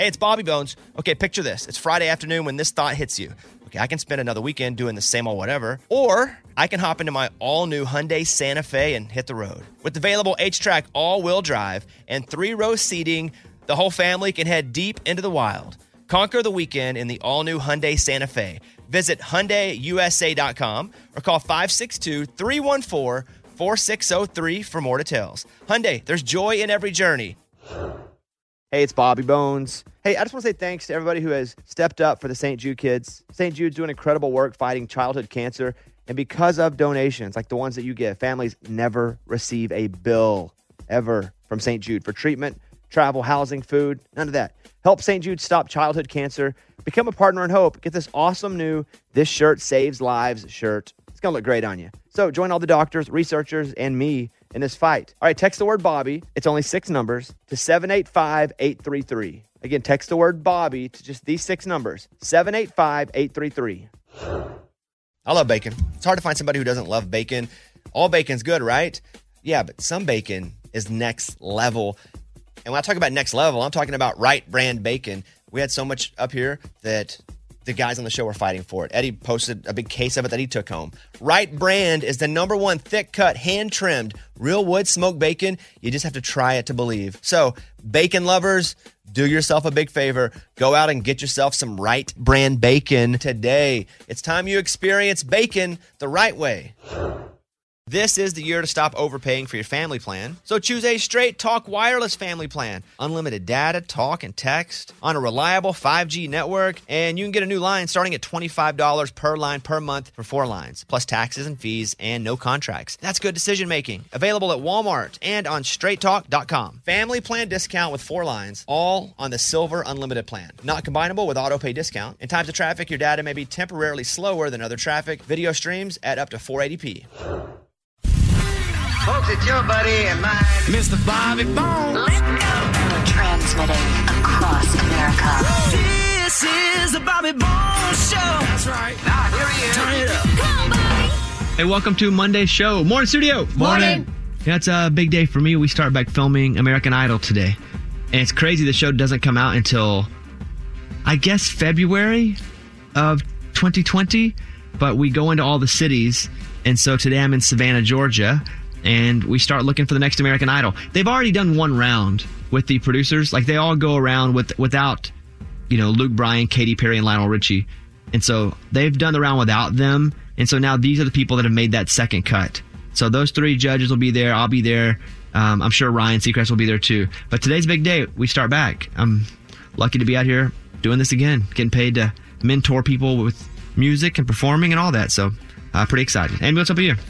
Hey, it's Bobby Bones. Okay, picture this. It's Friday afternoon when this thought hits you. Okay, I can spend another weekend doing the same old whatever, or I can hop into my all-new Hyundai Santa Fe and hit the road. With available H-Track all-wheel drive and 3-row seating, the whole family can head deep into the wild. Conquer the weekend in the all-new Hyundai Santa Fe. Visit HyundaiUSA.com or call 562-314-4603 for more details. Hyundai, there's joy in every journey. Hey, it's Bobby Bones. Hey, I just want to say thanks to everybody who has stepped up for the St. Jude kids. St. Jude's doing incredible work fighting childhood cancer. And because of donations like the ones that you give, families never receive a bill ever from St. Jude for treatment, travel, housing, food, none of that. Help St. Jude stop childhood cancer. Become a partner in hope. Get this awesome new This Shirt Saves Lives shirt. It's going to look great on you. So join all the doctors, researchers, and me in this fight. All right, text the word Bobby. It's only 6 numbers to 785-833. Again, text the word Bobby to just these 6 numbers, 785-833. I love bacon. It's hard to find somebody who doesn't love bacon. All bacon's good, right? Yeah, but some bacon is next level. And when I talk about next level, I'm talking about Wright Brand bacon. We had so much up here that the guys on the show were fighting for it. Eddie posted a big case of it that he took home. Wright Brand is the #1 thick-cut, hand-trimmed, real wood smoked bacon. You just have to try it to believe. So, bacon lovers, do yourself a big favor. Go out and get yourself some Wright Brand bacon today. It's time you experience bacon the right way. This is the year to stop overpaying for your family plan. So choose a Straight Talk Wireless family plan. Unlimited data, talk, and text on a reliable 5G network. And you can get a new line starting at $25 per line per month for 4 lines, plus taxes and fees and no contracts. That's good decision making. Available at Walmart and on straighttalk.com. Family plan discount with 4 lines, all on the Silver Unlimited plan. Not combinable with auto pay discount. In times of traffic, your data may be temporarily slower than other traffic. Video streams at up to 480p. Folks, it's your buddy and mine, Mr. Bobby Bones. Let's go. Transmitting across America. This is the Bobby Bones Show. That's right. Now, here he is. Turn it up. Come on, Bobby. Hey, welcome to Monday Show. Morning, studio. Morning. Yeah, it's a big day for me. We start back filming American Idol today. And it's crazy the show doesn't come out until, I guess, February of 2020. But we go into all the cities. And so today I'm in Savannah, Georgia. And we start looking for the next American Idol. They've already done one round with the producers. Like, they all go around without, Luke Bryan, Katy Perry, and Lionel Richie. And so they've done the round without them. And so now these are the people that have made that second cut. So those 3 judges will be there. I'll be there. I'm sure Ryan Seacrest will be there too. But today's a big day. We start back. I'm lucky to be out here doing this again, getting paid to mentor people with music and performing and all that. So pretty excited. Amy, what's up with you?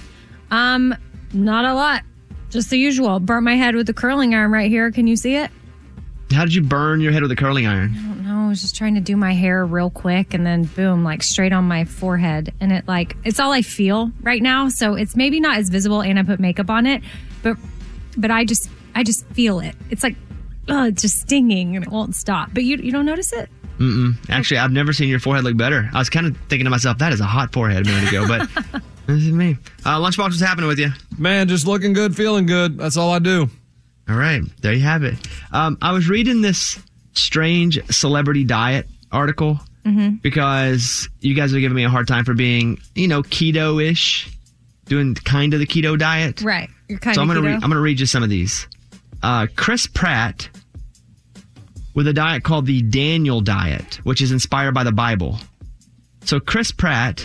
Not a lot. Just the usual. Burnt my head with the curling iron right here. Can you see it? How did you burn your head with a curling iron? I don't know. I was just trying to do my hair real quick and then boom, straight on my forehead. And it's all I feel right now. So it's maybe not as visible and I put makeup on it, but I just feel it. It's it's just stinging and it won't stop. But you don't notice it? Mm-mm. Actually, I've never seen your forehead look better. I was kind of thinking to myself, that is a hot forehead a minute ago, but this is me. Lunchbox, what's happening with you? Man, just looking good, feeling good. That's all I do. All right. There you have it. I was reading this strange celebrity diet article because you guys are giving me a hard time for being, keto-ish, doing kind of the keto diet. Right. You're kind of keto. I'm going to read you some of these. Chris Pratt with a diet called the Daniel diet, which is inspired by the Bible. So Chris Pratt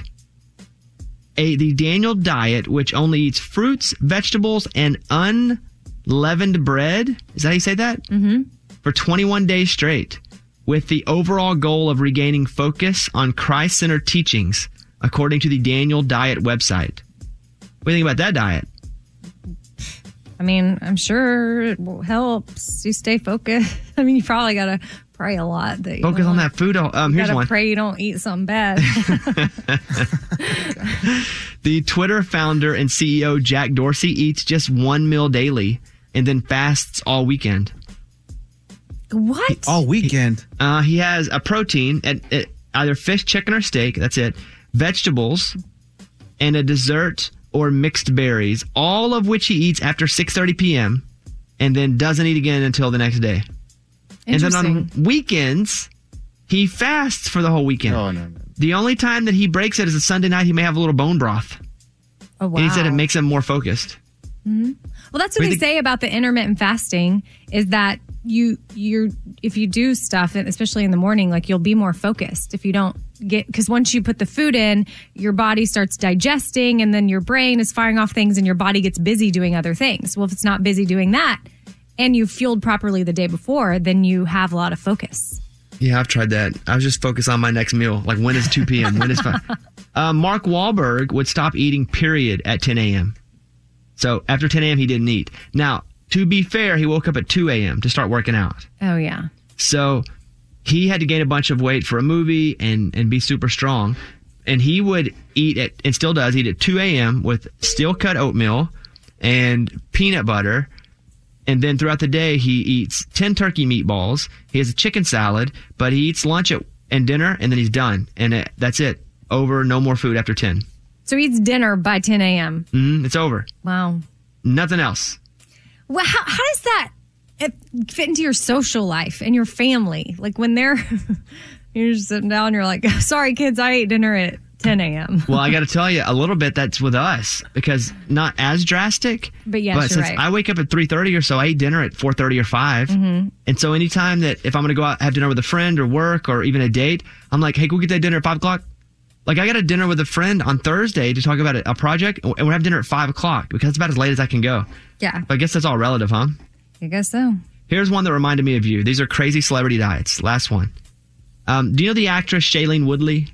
ate the Daniel diet, which only eats fruits, vegetables, and unleavened bread. Is that how you say that? Mm-hmm. For 21 days straight, with the overall goal of regaining focus on Christ-centered teachings, according to the Daniel Diet website. What do you think about that diet? I mean, I'm sure it helps you stay focused. I mean, you probably got to pray a lot. That Focus on that food. Here's one. Pray you don't eat something bad. The Twitter founder and CEO Jack Dorsey eats just 1 meal daily and then fasts all weekend. What? All weekend? He has a protein, at either fish, chicken, or steak. That's it. Vegetables, and a dessert or mixed berries, all of which he eats after 6:30 p.m. and then doesn't eat again until the next day. And then on weekends, he fasts for the whole weekend. Oh, no. The only time that he breaks it is a Sunday night. He may have a little bone broth. Oh, wow. And he said it makes him more focused. Mm-hmm. Well, that's what they say about the intermittent fasting is that if you do stuff, especially in the morning, like you'll be more focused if you don't because once you put the food in, your body starts digesting and then your brain is firing off things and your body gets busy doing other things. Well, if it's not busy doing that and you fueled properly the day before, then you have a lot of focus. Yeah, I've tried that. I was just focused on my next meal. Like, when is 2 p.m.? When is 5? Mark Wahlberg would stop eating, period, at 10 a.m. So after 10 a.m., he didn't eat. Now, to be fair, he woke up at 2 a.m. to start working out. Oh, yeah. So he had to gain a bunch of weight for a movie and be super strong. And he would eat and still does eat at 2 a.m. with steel-cut oatmeal and peanut butter. And then throughout the day, he eats 10 turkey meatballs. He has a chicken salad, but he eats lunch and dinner, and then he's done. And that's it. Over, no more food after 10. So he eats dinner by 10 a.m. It's over. Wow. Nothing else. Well, how does that fit into your social life and your family? Like when you're just sitting down, you're like, sorry, kids, I ate dinner at 10 a.m. Well, I got to tell you, a little bit that's with us because not as drastic. But yes, but since I wake up at 3:30 or so, I eat dinner at 4:30 or 5. Mm-hmm. And so anytime that if I'm going to go out have dinner with a friend or work or even a date, I'm like, hey, go get that dinner at 5 o'clock. Like I got a dinner with a friend on Thursday to talk about a project, and we'll have dinner at 5 o'clock because it's about as late as I can go. Yeah. But I guess that's all relative, huh? I guess so. Here's one that reminded me of you. These are crazy celebrity diets. Last one. Do you know the actress Shailene Woodley?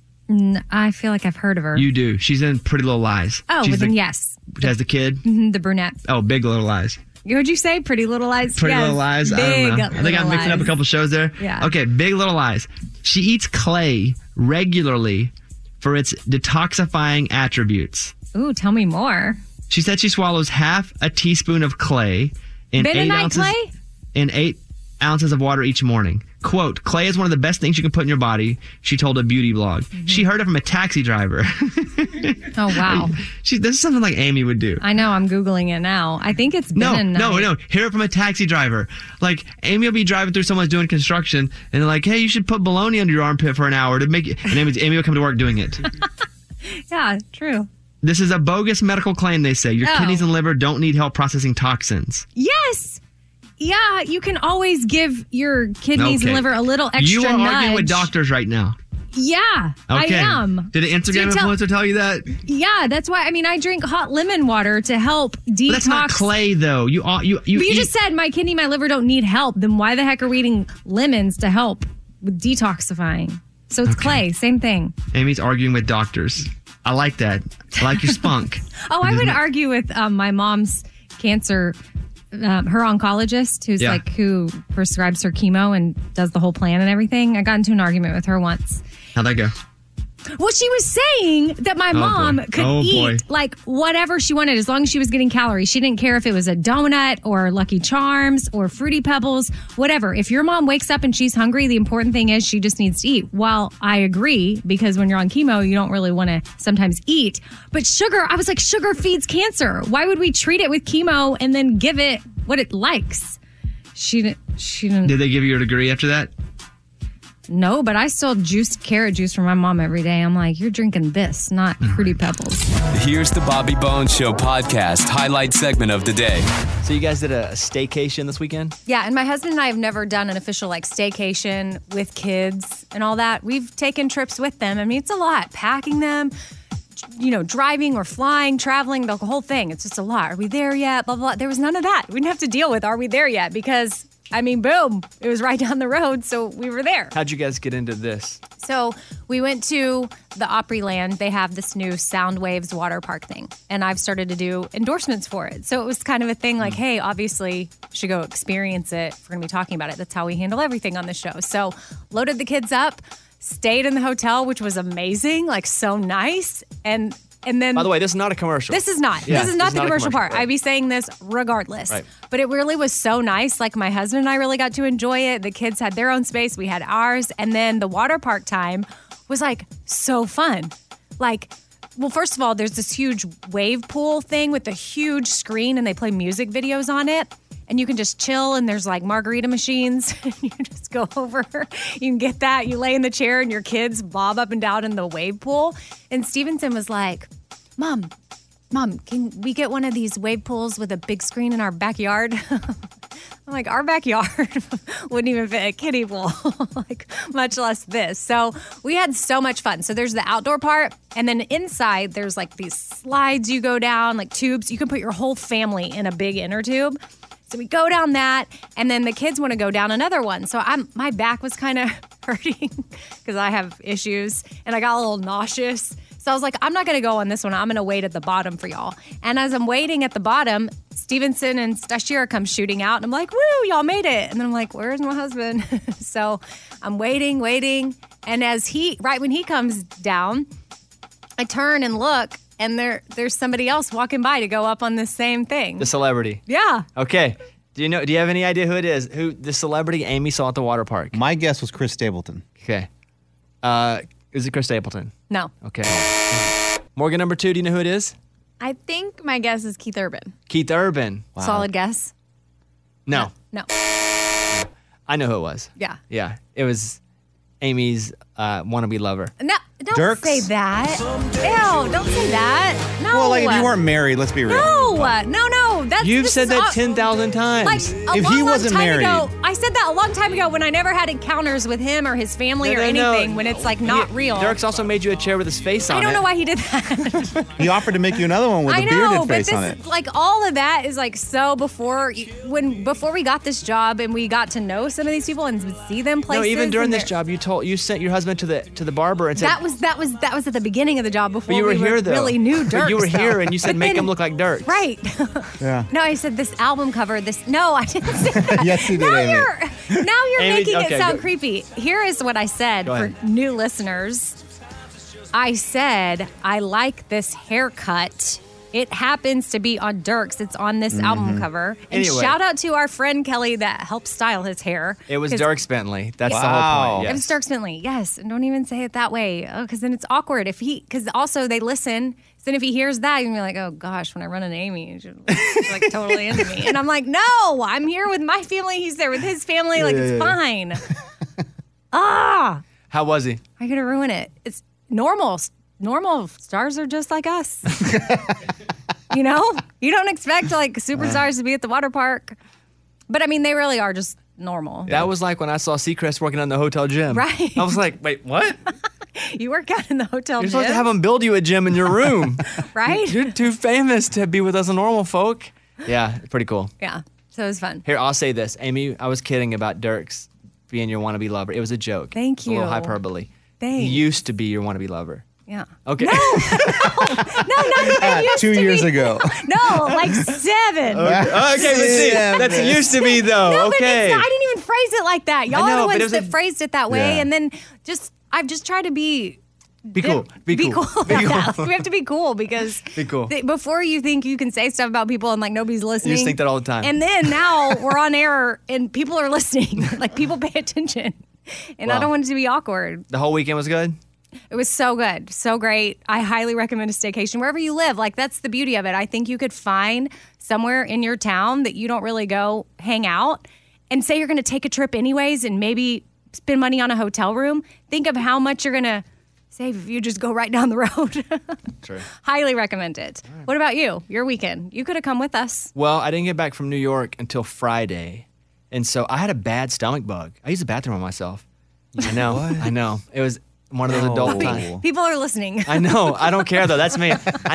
I feel like I've heard of her. You do. She's in Pretty Little Lies. Oh, well then yes. She has the kid? The brunette. Oh, Big Little Lies. What'd you say? Pretty Little Lies? Pretty Little Lies? I don't know. I think I'm mixing up a couple shows there. Yeah. Okay, Big Little Lies. She eats clay regularly for its detoxifying attributes. Ooh, tell me more. She said she swallows half a teaspoon of clay in 8 ounces clay? in 8 ounces of water each morning. Quote, clay is one of the best things you can put in your body, she told a beauty blog. Mm-hmm. She heard it from a taxi driver. Oh, wow. This is something like Amy would do. I know. I'm Googling it now. I think it's been a night. No. Hear it from a taxi driver. Like, Amy will be driving through someone's doing construction, and they're like, hey, you should put bologna under your armpit for an hour to make it. And Amy will come to work doing it. Yeah, true. This is a bogus medical claim, they say. Your kidneys and liver don't need help processing toxins. Yes. Yeah, you can always give your kidneys and liver a little extra You are nudge. arguing with doctors right now. Yeah, okay. I am. Did an Instagram influencer tell you that? Yeah, that's why. I mean, I drink hot lemon water to help detox. But that's not clay, though. You but you just said my kidney, my liver don't need help. Then why the heck are we eating lemons to help with detoxifying? So it's clay, same thing. Amy's arguing with doctors. I like that. I like your spunk. I would argue with my mom's cancer. Her oncologist, who prescribes her chemo and does the whole plan and everything. I got into an argument with her once. How'd that go? Well, she was saying that my mom could eat like whatever she wanted as long as she was getting calories. She didn't care if it was a donut or Lucky Charms or Fruity Pebbles, whatever. If your mom wakes up and she's hungry, the important thing is she just needs to eat. Well, I agree, because when you're on chemo, you don't really want to sometimes eat. But sugar, I was like, sugar feeds cancer. Why would we treat it with chemo and then give it what it likes? She didn't. Did they give you a degree after that? No, but I still juiced carrot juice for my mom every day. I'm like, you're drinking this, not Fruity Pebbles. Here's the Bobby Bones Show podcast highlight segment of the day. So you guys did a staycation this weekend? Yeah, and my husband and I have never done an official staycation with kids and all that. We've taken trips with them. I mean, it's a lot. Packing them, driving or flying, traveling, the whole thing. It's just a lot. Are we there yet? Blah, blah, blah. There was none of that. We didn't have to deal with, are we there yet? Because boom, it was right down the road, so we were there. How'd you guys get into this? So we went to the Opryland. They have this new Sound Waves water park thing, and I've started to do endorsements for it. So it was kind of a thing like, hey, obviously, you should go experience it. If we're going to be talking about it. That's how we handle everything on the show. So loaded the kids up, stayed in the hotel, which was amazing, so nice, and then, by the way, this is not a commercial. This is not. Yeah, this is not the commercial part. Right. I'd be saying this regardless. Right. But it really was so nice. My husband and I really got to enjoy it. The kids had their own space. We had ours. And then the water park time was so fun. Well, first of all, there's this huge wave pool thing with a huge screen and they play music videos on it. and you can just chill, and there's like margarita machines. And you just go over. You can get that. You lay in the chair, and your kids bob up and down in the wave pool. And Stevenson was like, Mom, can we get one of these wave pools with a big screen in our backyard? I'm like, our backyard wouldn't even fit a kiddie pool, like much less this. So we had so much fun. So there's the outdoor part, and then inside there's like these slides you go down, like tubes. You can put your whole family in a big inner tube. So we go down that, and then the kids want to go down another one. So my back was kind of hurting because I have issues, and I got a little nauseous. So I was like, I'm not going to go on this one. I'm going to wait at the bottom for y'all. And as I'm waiting at the bottom, Stevenson and Stashira come shooting out. And I'm like, woo, y'all made it. And then I'm like, where's my husband? So I'm waiting. And right when he comes down, I turn and look, and there's somebody else walking by to go up on the same thing. The celebrity. Yeah. Okay. Do you have any idea who it is? Who the celebrity Amy saw at the water park? My guess was Chris Stapleton. Okay. Is it Chris Stapleton? No. Okay. Morgan, number 2, do you know who it is? I think my guess is Keith Urban. Keith Urban. Wow. Solid guess? No. No. I know who it was. Yeah. Yeah. It was Amy's wannabe lover. No, don't Dirks? say that. Ew, don't say that. No. Well, like if you weren't married, let's be real. No. You've said that 10,000 times. Like If he wasn't married. I said that a long time ago when I never had encounters with him or his family or anything. When it's like not real. Dirks also made you a chair with his face on it. I don't know why he did that. He offered to make you another one with I a know, bearded but face this on it. like all of that is like so before we got this job and we got to know some of these people and see them places. No, even during and this job, you sent your husband to the barber and said that was at the beginning of the job before but you were here though. Really knew Dirks. But you were here though. and you said But make then- him look like Dirks. Right. Yeah. No, I said this album cover. No, I didn't say that. Yes, you did, now Amy. You're Amy, making okay, it sound go. creepy. Here is what I said Go for ahead. new listeners. I said I like this haircut. It happens to be on Dirks. It's on this album cover. And Anyway. shout out to our friend Kelly that helped style his hair. It was 'Cause Dirks Bentley. That's the Wow. whole point. It was Dirks Bentley. Yes. And don't even say it that way. Because then it's awkward. Because also they listen. So then if he hears that, you're like, oh gosh, when I run into Amy, she's like totally into me. And I'm like, no, I'm here with my family. He's there with his family. Like, it's fine. How was he? I could ruin it. It's normal. Normal stars are just like us. You know? You don't expect like superstars to be at the water park. But I mean, they really are just normal. That was like when I saw Seacrest working on the hotel gym. Right. I was like, wait, what? You work out in the hotel You're gym, supposed to have them build you a gym in your room. right? You're too famous to be with us normal folk. Yeah, pretty cool. Yeah. So it was fun. Here, I'll say this. Amy, I was kidding about Dirks being your wannabe lover. It was a joke. Thank It's a little you. hyperbole. Thanks. He used to be your wannabe lover. Yeah. Okay. No, not even used 2 to years be. ago. No, like 7. Okay, but see, that's used to be though. No, but okay. I didn't even phrase it like that. Y'all I know, are but the it ones was that a- phrased it that way, Yeah. and then I've just tried to be cool. Be cool. Be about cool. that. We have to be cool because Be cool. Before you think you can say stuff about people and like nobody's listening. You just think that all the time. And then now we're on air and people are listening. Like people pay attention. And I Wow. don't want it to be awkward. The whole weekend was good? It was so good. So great. I highly recommend a staycation wherever you live. Like that's the beauty of it. I think you could find somewhere in your town that you don't really go hang out and say you're going to take a trip anyways and maybe spend money on a hotel room. Think of how much you're going to save if you just go right down the road. True. Highly recommend it. What about you? Your weekend. You could have come with us. Well, I didn't get back from New York until Friday. And so I had a bad stomach bug. I used the bathroom on myself. I know. I know. It was one of those adult No. times. People are listening. I know. I don't care though. That's me.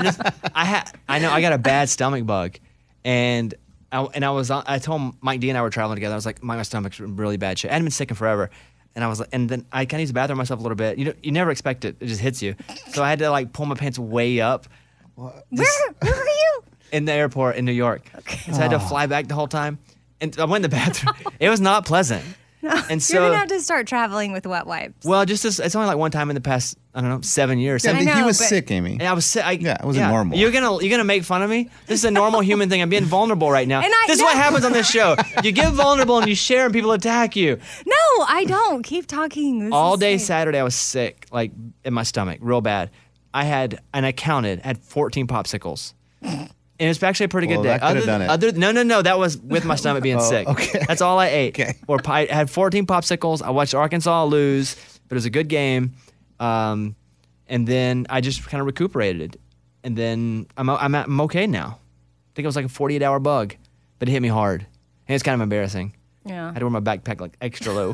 I know. I got a bad stomach bug, and I told Mike D and I were traveling together. I was like, my stomach's in really bad shape. I hadn't been sick in forever, and I was like, and then I kind of used the bathroom myself a little bit. You never expect it. It just hits you. So I had to like pull my pants way up Where were you? in the airport in New York. So I had to fly back the whole time, and I went in the bathroom. It was not pleasant. And so, You're going to have to start traveling with wet wipes. well, it's only like one time in the past, I don't know, 7 years. Yeah, I he know, was but- sick, Amy. And I was sick. Yeah, it wasn't normal. You're gonna make fun of me? This is a normal human thing. I'm being vulnerable right now. And I This is what know. happens on this show. You get vulnerable and you share, and people attack you. No, I don't. Keep talking. This All is day safe. Saturday, I was sick, like in my stomach, real bad. I counted, had 14 popsicles. And it's actually a pretty good day. That could have done it. No. That was with my stomach being sick. Okay. That's all I ate. Okay. I had 14 popsicles. I watched Arkansas lose, but it was a good game. And then I just kind of recuperated. And then I'm okay now. I think it was like a 48-hour bug, but it hit me hard. And it's kind of embarrassing. Yeah. I had to wear my backpack like extra low.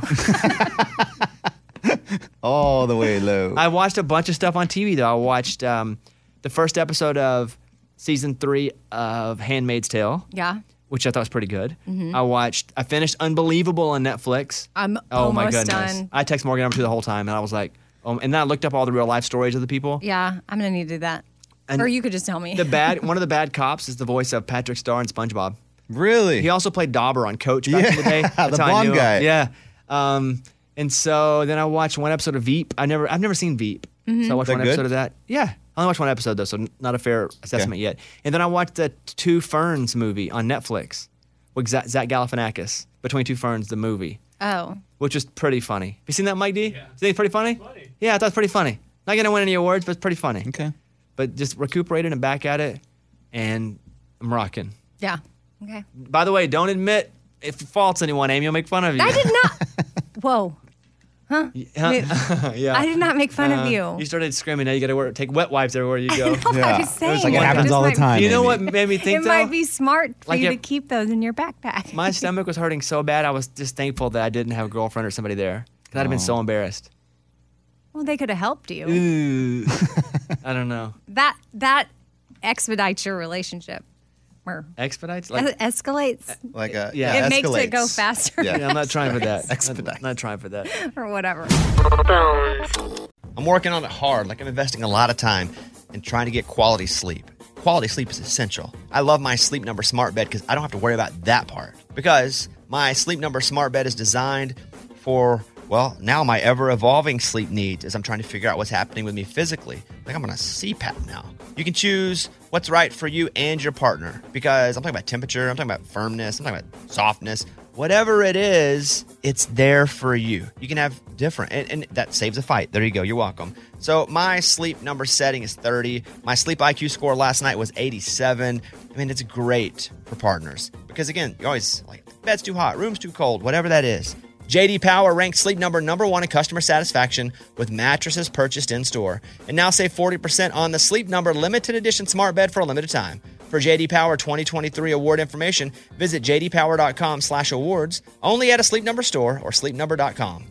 All the way low. I watched a bunch of stuff on TV, though. I watched the first episode of season 3 of Handmaid's Tale. Yeah. Which I thought was pretty good. I finished Unbelievable on Netflix. I'm Oh my almost goodness. done. I texted Morgan number 2 the whole time, and I was like, and then I looked up all the real life stories of the people. Yeah, I'm going to need to do that. And or you could just tell me. One of the bad cops is the voice of Patrick Starr in SpongeBob. Really? He also played Dauber on Coach back in the day. That's the how I blonde knew him. guy. Yeah. And so then I watched one episode of Veep. I've never seen Veep. So I watched that one good? episode of that. Yeah. I only watched one episode though, so not a fair assessment yet. And then I watched the Two Ferns movie on Netflix with Zach Galifianakis. Between Two Ferns, the movie, Oh. which was pretty funny. Have you seen that, Mike D? Yeah. Do you think it's pretty funny? Yeah, I thought it was pretty funny. Not going to win any awards, but it's pretty funny. Okay. But just recuperated and back at it, and I'm rocking. Yeah. Okay. By the way, don't admit if it faults anyone, Amy. I'll make fun of you. I did not. Whoa. Huh? Yeah. I did not make fun of you. You started screaming. Now you got to take wet wipes everywhere you go. I know what I was saying. It's like it happens just all the might- time. You know Amy. what made me think It though? might be smart for Like you if- to keep those in your backpack. My stomach was hurting so bad. I was just thankful that I didn't have a girlfriend or somebody there. 'Cause I'd have been so embarrassed. Well, they could have helped you. Ooh. I don't know. That expedites your relationship. Or Expedites? escalates. Like a Yeah. It makes it escalates. go faster. Yeah. Yeah, I'm not trying for that. Expedite. I'm not trying for that. Or whatever. I'm working on it hard, like I'm investing a lot of time in trying to get quality sleep. Quality sleep is essential. I love my Sleep Number smart bed because I don't have to worry about that part. Because my Sleep Number smart bed is designed for, well, now my ever-evolving sleep needs as I'm trying to figure out what's happening with me physically. Like I'm on a CPAP now. You can choose what's right for you and your partner because I'm talking about temperature, I'm talking about firmness, I'm talking about softness. Whatever it is, it's there for you. You can have different, and that saves a fight. There you go. You're welcome. So my Sleep Number setting is 30. My Sleep IQ score last night was 87. I mean, it's great for partners because, again, you're always like, bed's too hot, room's too cold, whatever that is. J.D. Power ranks Sleep Number number 1 in customer satisfaction with mattresses purchased in-store. And now save 40% on the Sleep Number limited edition smart bed for a limited time. For J.D. Power 2023 award information, visit jdpower.com/awards, only at a Sleep Number store or sleepnumber.com.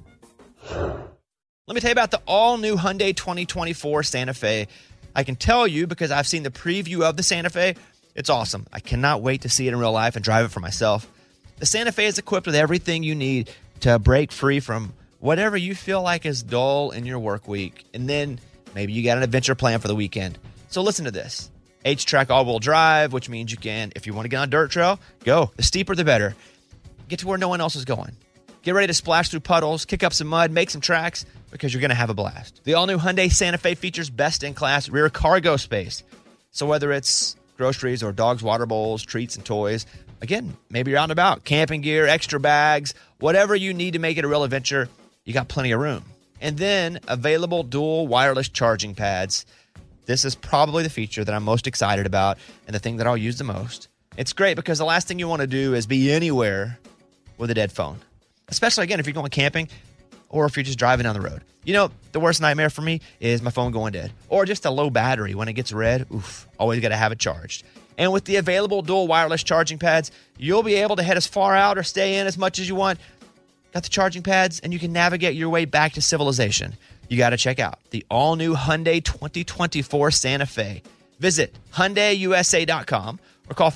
Let me tell you about the all-new Hyundai 2024 Santa Fe. I can tell you because I've seen the preview of the Santa Fe. It's awesome. I cannot wait to see it in real life and drive it for myself. The Santa Fe is equipped with everything you need to break free from whatever you feel like is dull in your work week. And then maybe you got an adventure plan for the weekend. So listen to this. H-Track all-wheel drive, which means you can, if you want to get on a dirt trail, go. The steeper, the better. Get to where no one else is going. Get ready to splash through puddles, kick up some mud, make some tracks, because you're going to have a blast. The all-new Hyundai Santa Fe features best-in-class rear cargo space. So whether it's groceries or dogs' water bowls, treats, and toys, again, maybe you're out and about, camping gear, extra bags, whatever you need to make it a real adventure, you got plenty of room. And then available dual wireless charging pads. This is probably the feature that I'm most excited about and the thing that I'll use the most. It's great because the last thing you want to do is be anywhere with a dead phone. Especially, again, if you're going camping or if you're just driving down the road. You know, the worst nightmare for me is my phone going dead. Or just a low battery when it gets red. Oof, always got to have it charged. And with the available dual wireless charging pads, you'll be able to head as far out or stay in as much as you want. Got the charging pads, and you can navigate your way back to civilization. You got to check out the all-new Hyundai 2024 Santa Fe. Visit HyundaiUSA.com or call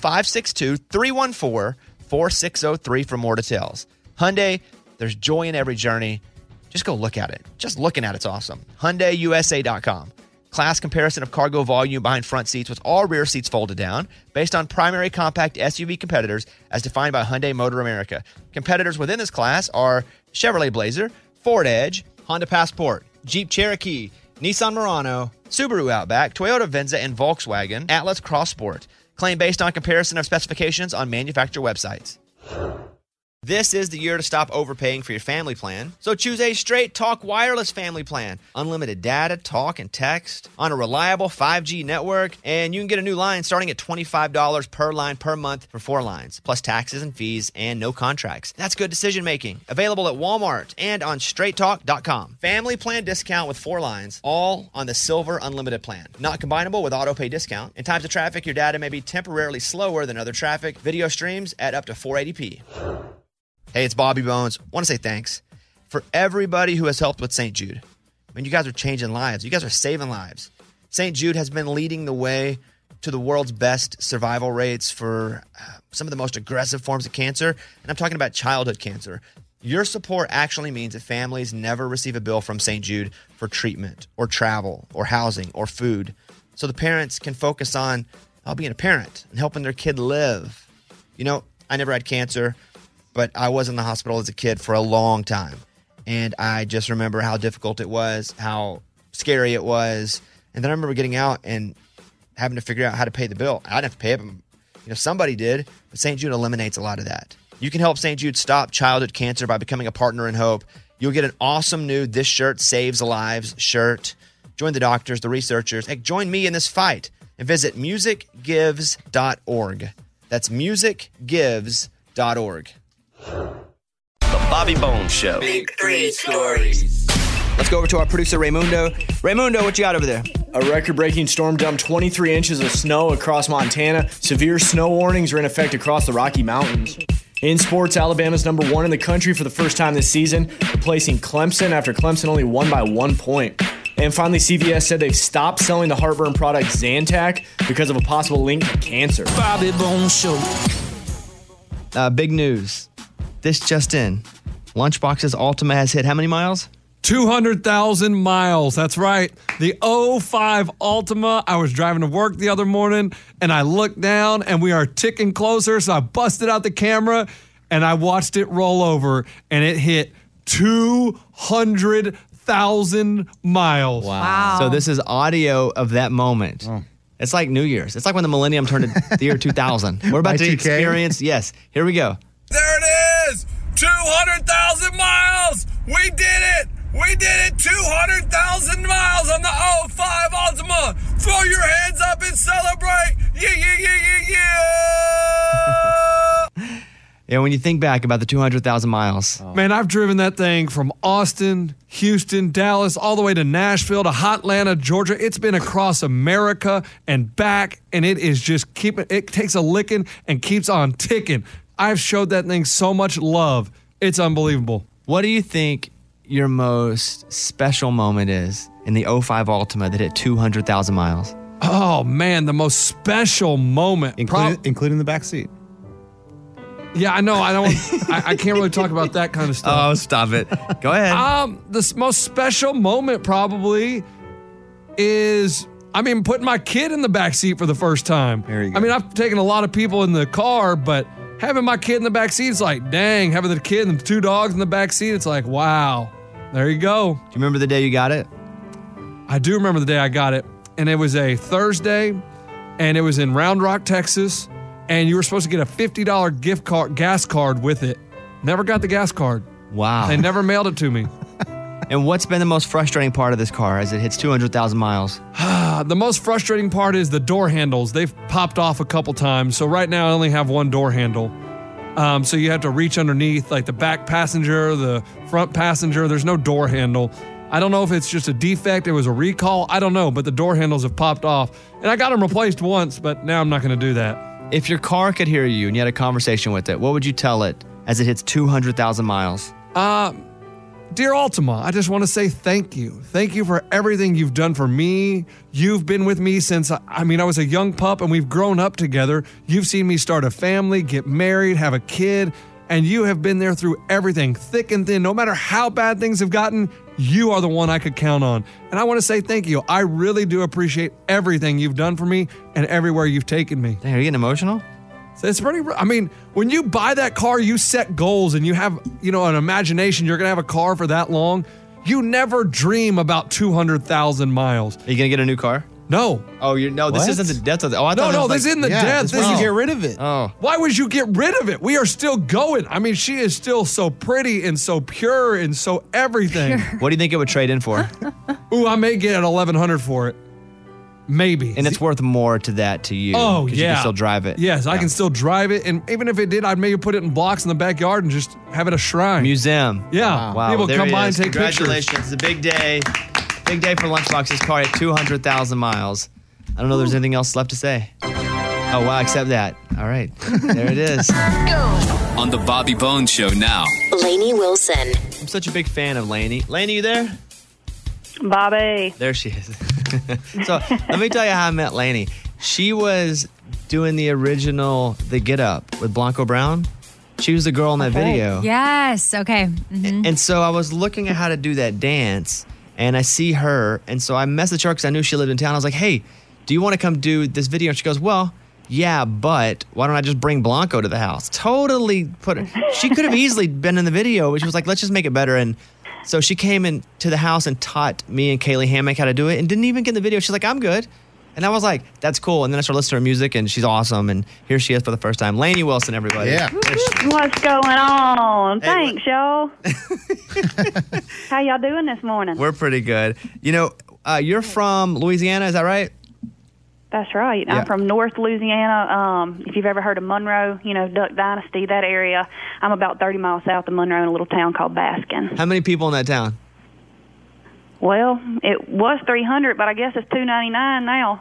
562-314-4603 for more details. Hyundai, there's joy in every journey. Just go look at it. Just looking at it's awesome. HyundaiUSA.com. Class comparison of cargo volume behind front seats with all rear seats folded down based on primary compact SUV competitors as defined by Hyundai Motor America. Competitors within this class are Chevrolet Blazer, Ford Edge, Honda Passport, Jeep Cherokee, Nissan Murano, Subaru Outback, Toyota Venza, and Volkswagen Atlas Cross Sport. Claim based on comparison of specifications on manufacturer websites. This is the year to stop overpaying for your family plan. So choose a Straight Talk Wireless family plan. Unlimited data, talk, and text on a reliable 5G network. And you can get a new line starting at $25 per line per month for 4 lines, plus taxes and fees and no contracts. That's good decision making. Available at Walmart and on straighttalk.com. Family plan discount with 4 lines, all on the Silver Unlimited plan. Not combinable with auto pay discount. In times of traffic, your data may be temporarily slower than other traffic. Video streams at up to 480p. Hey, it's Bobby Bones. I want to say thanks for everybody who has helped with St. Jude. I mean, you guys are changing lives. You guys are saving lives. St. Jude has been leading the way to the world's best survival rates for some of the most aggressive forms of cancer, and I'm talking about childhood cancer. Your support actually means that families never receive a bill from St. Jude for treatment or travel or housing or food, so the parents can focus on being a parent and helping their kid live. You know, I never had cancer, but I was in the hospital as a kid for a long time. And I just remember how difficult it was, how scary it was. And then I remember getting out and having to figure out how to pay the bill. I didn't have to pay it, but somebody did. But St. Jude eliminates a lot of that. You can help St. Jude stop childhood cancer by becoming a partner in hope. You'll get an awesome new This Shirt Saves Lives shirt. Join the doctors, the researchers. Hey, join me in this fight and visit musicgives.org. That's musicgives.org. The Bobby Bones Show. Big 3 stories. Let's go over to our producer, Raymundo. Raymundo, what you got over there? A record-breaking storm dumped 23 inches of snow across Montana. Severe snow warnings are in effect across the Rocky Mountains. In sports, Alabama's #1 in the country for the first time this season, replacing Clemson after Clemson only won by 1 point. And finally, CVS said they've stopped selling the heartburn product Zantac because of a possible link to cancer. Bobby Bones Show. Big news. This just in. Lunchbox's Altima has hit how many miles? 200,000 miles. That's right. The 05 Altima. I was driving to work the other morning and I looked down and we are ticking closer. So I busted out the camera and I watched it roll over and it hit 200,000 miles. Wow. So this is audio of that moment. Oh. It's like New Year's. It's like when the millennium turned to the year 2000. We're about to experience. Yes. Here we go. There it is. 200,000 miles. We did it. We did it. 200,000 miles on the 05 Altima. Throw your hands up and celebrate. Yeah, yeah, yeah, yeah, yeah. Yeah, when you think back about the 200,000 miles. Oh. Man, I've driven that thing from Austin, Houston, Dallas, all the way to Nashville, to Hotlanta, Georgia. It's been across America and back, and it is just it takes a licking and keeps on ticking. I've showed that thing so much love. It's unbelievable. What do you think your most special moment is in the 05 Altima that hit 200,000 miles? Oh, man, the most special moment. Including the back seat. Yeah, I know. I can't really talk about that kind of stuff. Oh, stop it. Go ahead. The most special moment probably is, putting my kid in the back seat for the first time. There you go. I've taken a lot of people in the car, but having my kid in the back seat, it's like, dang, having the kid and the 2 dogs in the back seat, it's like, wow. There you go. Do you remember the day you got it? I do remember the day I got it. And it was a Thursday, and it was in Round Rock, Texas. And you were supposed to get a $50 gas card with it. Never got the gas card. Wow. They never mailed it to me. And what's been the most frustrating part of this car as it hits 200,000 miles? The most frustrating part is the door handles. They've popped off a couple times. So right now I only have one door handle. So you have to reach underneath, like the back passenger, the front passenger. There's no door handle. I don't know if it's just a defect. It was a recall. I don't know. But the door handles have popped off. And I got them replaced once, but now I'm not going to do that. If your car could hear you and you had a conversation with it, what would you tell it as it hits 200,000 miles? Dear Altima, I just want to say thank you. Thank you for everything you've done for me. You've been with me since, I was a young pup and we've grown up together. You've seen me start a family, get married, have a kid, and you have been there through everything, thick and thin. No matter how bad things have gotten, you are the one I could count on. And I want to say thank you. I really do appreciate everything you've done for me and everywhere you've taken me. Dang, are you getting emotional? So it's pretty, when you buy that car, you set goals and you have, an imagination you're going to have a car for that long. You never dream about 200,000 miles. Are you going to get a new car? No. Oh, this What? isn't the death of the. Oh, I thought No, it was this isn't the Yeah, death. that's This when you is get rid of it. Oh, Why would you get rid of it? We are still going. I mean, she is still so pretty and so pure and so everything. what do you think it would trade in for? Ooh, I may get $1,100 for it. Maybe. And it's worth more to that to you. Oh, 'cause yeah. You can still drive it. Yes, I can still drive it. And even if it did, I'd maybe put it in blocks in the backyard and just have it a shrine. Museum. Yeah. Wow. People there come he by is. and take pictures. Congratulations. It's a big day. Big day for Lunchbox's car at 200,000 miles. I don't know if there's anything else left to say. Oh, wow, except that. All right. There it is. On the Bobby Bones Show now. Lainey Wilson. I'm such a big fan of Lainey. Lainey, you there? Bobby. There she is. So let me tell you how I met Lainey. She was doing the original The Get Up with Blanco Brown. She was the girl in that video. Yes. Okay. Mhm. And so I was looking at how to do that dance, and I see her. And so I messaged her because I knew she lived in town. I was like, hey, do you want to come do this video? And she goes, well, yeah, but why don't I just bring Blanco to the house? Totally put it. She could have easily been in the video, but she was like, let's just make it better. And so she came into the house and taught me and Kaylee Hammack how to do it and didn't even get in the video. She's like, I'm good. And I was like, that's cool. And then I started listening to her music, and she's awesome. And here she is for the first time. Lainey Wilson, everybody. Yeah. What's going on? Hey, Thanks, y'all. How y'all doing this morning? We're pretty good. You know, you're from Louisiana, is that right? That's right. Yeah. I'm from North Louisiana. If you've ever heard of Monroe, Duck Dynasty, that area. I'm about 30 miles south of Monroe in a little town called Baskin. How many people in that town? Well, it was 300, but I guess it's 299 now.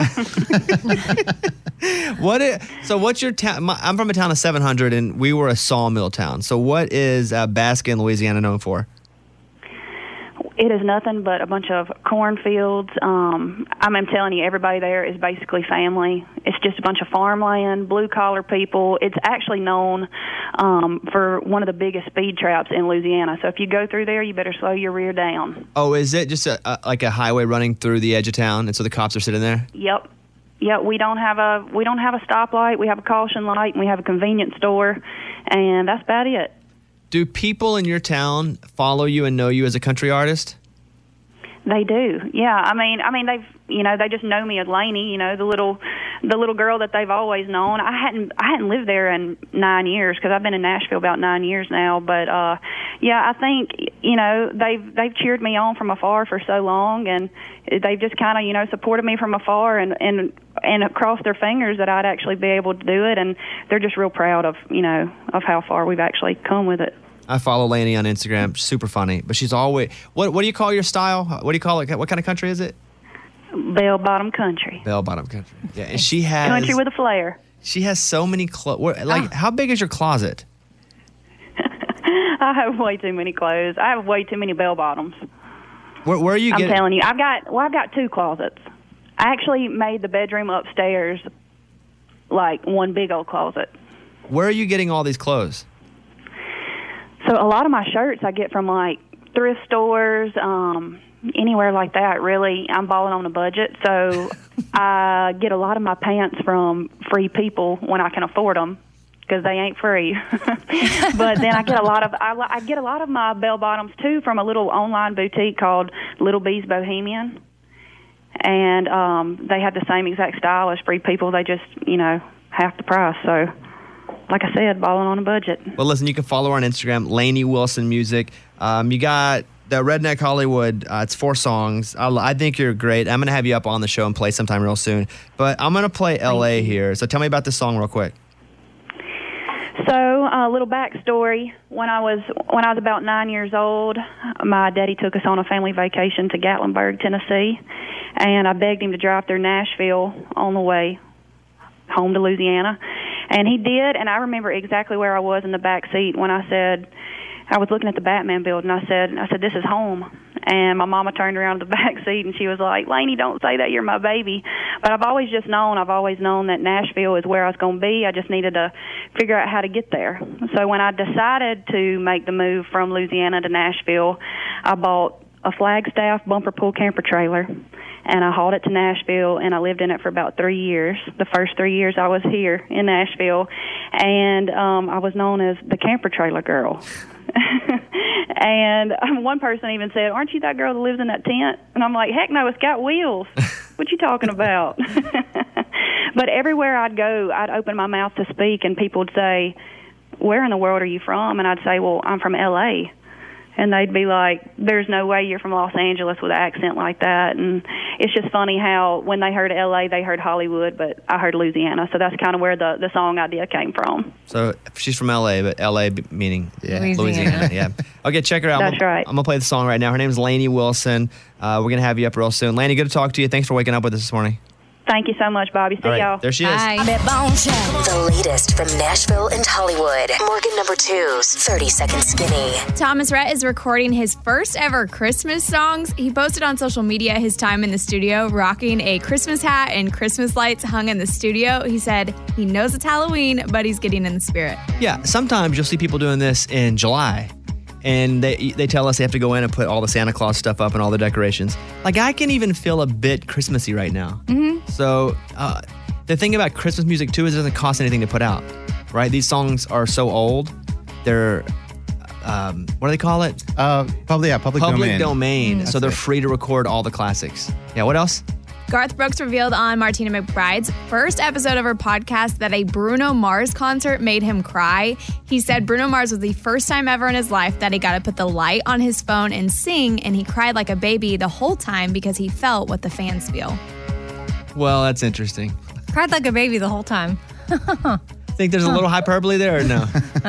So what's your town? I'm from a town of 700, and we were a sawmill town. So what is Baskin, Louisiana known for? It is nothing but a bunch of cornfields. I'm telling you, everybody there is basically family. It's just a bunch of farmland, blue-collar people. It's actually known for one of the biggest speed traps in Louisiana. So if you go through there, you better slow your rear down. Oh, is it just like a highway running through the edge of town, and so the cops are sitting there? Yep. Yeah, we don't have a stoplight. We have a caution light, and we have a convenience store, and that's about it. Do people in your town follow you and know you as a country artist? They do. Yeah. I mean they've they just know me as Lainey, the little girl that they've always known. I hadn't lived there in 9 years because I've been in Nashville about 9 years now, but yeah, I think they've cheered me on from afar for so long, and they've just kind of supported me from afar and crossed their fingers that I'd actually be able to do it, and they're just real proud of how far we've actually come with it. I follow Lainey on Instagram. Super funny, but she's always. What do you call your style? What do you call it? What kind of country is it? Bell bottom country. Bell bottom country. Yeah, and she has country with a flair. She has so many clothes. How big is your closet? I have way too many clothes. I have way too many bell bottoms. Where are you getting? I'm telling you, I've got 2 closets. I actually made the bedroom upstairs like one big old closet. Where are you getting all these clothes? So a lot of my shirts I get from like thrift stores, anywhere like that. Really, I'm balling on a budget, so I get a lot of my pants from Free People when I can afford them, because they ain't free. But then I get a lot of my bell bottoms too from a little online boutique called Little Bees Bohemian, and they have the same exact style as Free People. They just half the price. So, like I said, balling on a budget. Well, listen, you can follow her on Instagram, Lainey Wilson Music. You got the Redneck Hollywood. It's 4 songs. I think you're great. I'm going to have you up on the show and play sometime real soon. But I'm going to play L.A. here. So tell me about this song real quick. So, a little backstory. When I was about 9 years old, my daddy took us on a family vacation to Gatlinburg, Tennessee, and I begged him to drive through Nashville on the way home to Louisiana. And he did, and I remember exactly where I was in the back seat when I said, I was looking at the Batman building. I said, this is home. And my mama turned around to the back seat, and she was like, Lainey, don't say that, you're my baby. But I've always known that Nashville is where I was going to be. I just needed to figure out how to get there. So when I decided to make the move from Louisiana to Nashville, I bought a Flagstaff bumper pull camper trailer, and I hauled it to Nashville, and I lived in it for about 3 years. The first 3 years I was here in Nashville, and I was known as the camper trailer girl. And one person even said, aren't you that girl that lives in that tent? And I'm like, heck no, it's got wheels. What you talking about? But everywhere I'd go, I'd open my mouth to speak, and people would say, where in the world are you from? And I'd say, well, I'm from L.A., and they'd be like, there's no way you're from Los Angeles with an accent like that. And it's just funny how when they heard L.A., they heard Hollywood, but I heard Louisiana. So that's kind of where the song idea came from. So she's from L.A., but L.A. meaning Louisiana. Yeah. Okay, check her out. That's right. I'm going to play the song right now. Her name is Lainey Wilson. We're going to have you up real soon. Lainey, good to talk to you. Thanks for waking up with us this morning. Thank you so much, Bobby. See All right, y'all. there she is. Bye. The latest from Nashville and Hollywood. Morgan number 2's 30-Second Skinny. Thomas Rhett is recording his first ever Christmas songs. He posted on social media his time in the studio, rocking a Christmas hat and Christmas lights hung in the studio. He said he knows it's Halloween, but he's getting in the spirit. Yeah, sometimes you'll see people doing this in July, and they tell us they have to go in and put all the Santa Claus stuff up and all the decorations. Like, I can even feel a bit Christmassy right now. Mm-hmm. So the thing about Christmas music, too, is it doesn't cost anything to put out, right? These songs are so old. They're, what do they call it? Public domain. So they're free to record all the classics. Yeah, what else? Garth Brooks revealed on Martina McBride's first episode of her podcast that a Bruno Mars concert made him cry. He said Bruno Mars was the first time ever in his life that he got to put the light on his phone and sing, and he cried like a baby the whole time because he felt what the fans feel. Well, that's interesting. Cried like a baby the whole time. Think there's a little hyperbole there or no?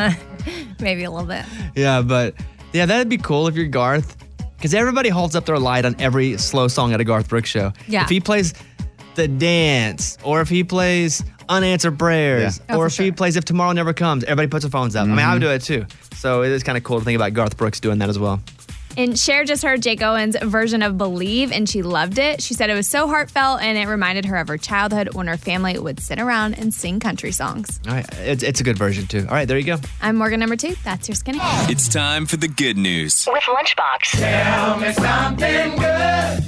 Maybe a little bit. Yeah, but yeah, that'd be cool if you're Garth. Because everybody holds up their light on every slow song at a Garth Brooks show. Yeah. If he plays The Dance, or if he plays Unanswered Prayers, Yeah. Oh, or for if he plays If Tomorrow Never Comes, everybody puts their phones up. I mean, I would do it too. So it is kind of cool to think about Garth Brooks doing that as well. And Cher just heard Jake Owen's version of Believe, and she loved it. She said it was so heartfelt, and it reminded her of her childhood when her family would sit around and sing country songs. All right, it's a good version too. All right, there you go. I'm Morgan number 2. That's your skinny. It's time for the good news. With Lunchbox. Tell me something good.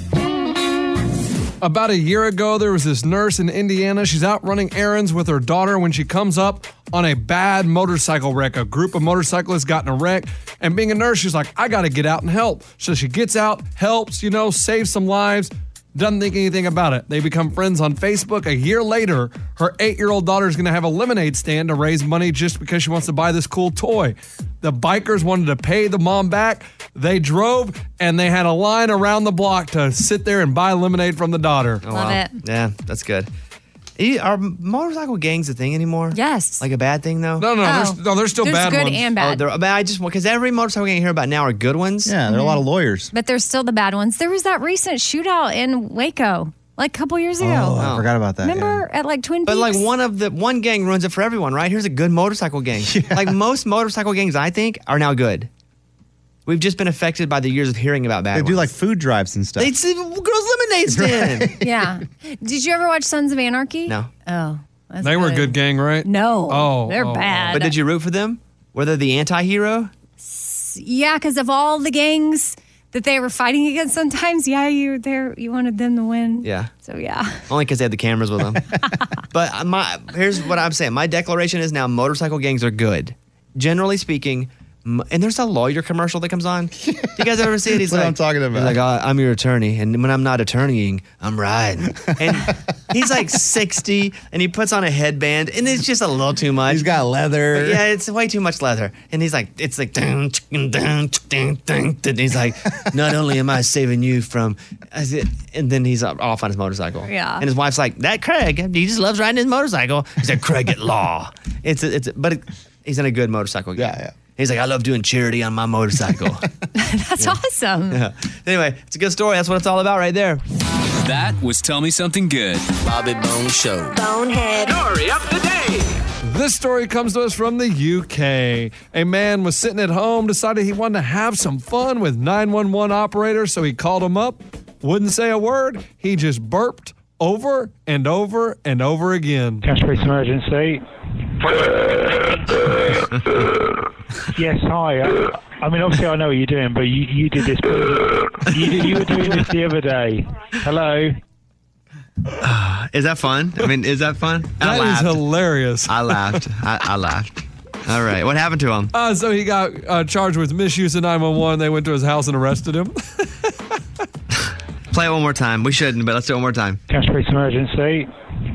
About a year ago, there was this nurse in Indiana. She's out running errands with her daughter when she comes up on a bad motorcycle wreck. A group of motorcyclists got in a wreck. And being a nurse, she's like, I got to get out and help. So she gets out, helps, saves some lives. Doesn't think anything about it. They become friends on Facebook. A year later, her 8-year-old daughter is going to have a lemonade stand to raise money just because she wants to buy this cool toy. The bikers wanted to pay the mom back. They drove, and they had a line around the block to sit there and buy lemonade from the daughter. Oh, wow. it. Yeah, that's good. Are motorcycle gangs a thing anymore? Yes. Like a bad thing, though? No, there's still There's bad good ones. and bad. Because every motorcycle gang you hear about now are good ones. Yeah, there are a lot of lawyers. But there's still the bad ones. There was that recent shootout in Waco, like a couple years ago. Oh, I forgot about that. Remember at like Twin Peaks? But like one gang ruins it for everyone, right? Here's a good motorcycle gang. Like most motorcycle gangs, I think, are now good. We've just been affected by the years of hearing about bad They ones. do like food drives and stuff. They see girls' lemonade stand. Yeah. Did you ever watch Sons of Anarchy? No. Oh. That's They were a good gang, right? No. Oh. They're oh. bad. But did you root for them? Were they the anti-hero? Yeah, because of all the gangs that they were fighting against sometimes, you wanted them to win. Yeah. So, yeah. Only because they had the cameras with them. But here's what I'm saying. My declaration is now motorcycle gangs are good. Generally speaking, and there's a lawyer commercial that comes on. Do you guys ever see it? He's That's what like, I'm talking about. He's like, I'm your attorney, and when I'm not attorneying, I'm riding. And he's like 60, and he puts on a headband, and it's just a little too much. He's got leather. Yeah, it's way too much leather. And he's like, it's like, dun, dun, dun, dun, dun. And he's like, not only am I saving you from, and then he's off on his motorcycle. Yeah. And his wife's like, that Craig, he just loves riding his motorcycle. He's like, Craig at law. But he's in a good motorcycle gang. Yeah. He's like, I love doing charity on my motorcycle. That's awesome. Yeah. Anyway, it's a good story. That's what it's all about right there. That was Tell Me Something Good. Bobby Bones Show. Bonehead. Story of the day. This story comes to us from the UK. A man was sitting at home, decided he wanted to have some fun with 911 operators, so he called him up, wouldn't say a word, he just burped over and over and over again. Cash police emergency. Yes, hi. I mean, obviously I know what you're doing, but you did this. You were doing this the other day. Hello? Is that fun? I mean, is that fun? That is hilarious. I laughed. I laughed. All right. What happened to him? So he got charged with misuse of 911. They went to his house and arrested him. Play it one more time. We shouldn't, but let's do it one more time. Cash police emergency.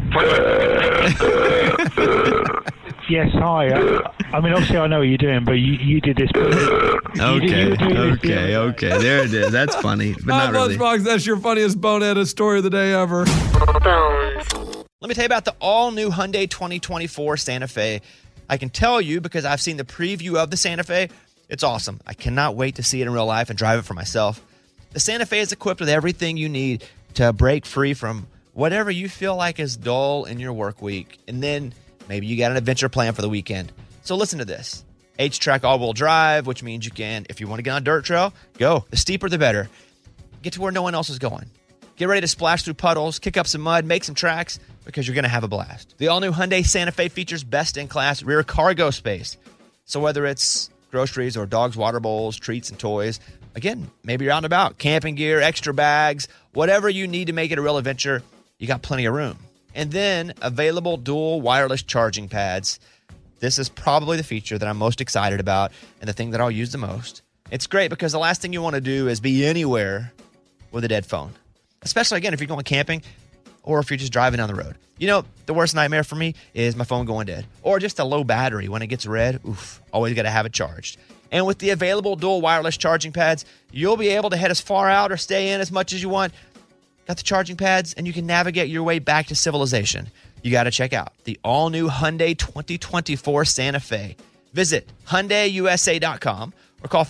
Yes, hi. I mean, obviously, I know what you're doing, but you did this. Okay. There it is. That's funny, but not really. Lunchbox, that's your funniest boneheaded story of the day ever. Let me tell you about the all-new Hyundai 2024 Santa Fe. I can tell you because I've seen the preview of the Santa Fe. It's awesome. I cannot wait to see it in real life and drive it for myself. The Santa Fe is equipped with everything you need to break free from whatever you feel like is dull in your work week. And then maybe you got an adventure plan for the weekend. So listen to this. H-Track all-wheel drive, which means you can, if you want to get on a dirt trail, go. The steeper, the better. Get to where no one else is going. Get ready to splash through puddles, kick up some mud, make some tracks, because you're going to have a blast. The all-new Hyundai Santa Fe features best-in-class rear cargo space. So whether it's groceries or dogs' water bowls, treats, and toys, again, maybe you're out and about, camping gear, extra bags, whatever you need to make it a real adventure, you got plenty of room. And then available dual wireless charging pads. This is probably the feature that I'm most excited about and the thing that I'll use the most. It's great because the last thing you want to do is be anywhere with a dead phone, especially, again, if you're going camping or if you're just driving down the road. You know, the worst nightmare for me is my phone going dead or just a low battery. When it gets red, always got to have it charged. And with the available dual wireless charging pads, you'll be able to head as far out or stay in as much as you want. Got the charging pads, and you can navigate your way back to civilization. You got to check out the all-new Hyundai 2024 Santa Fe. Visit HyundaiUSA.com or call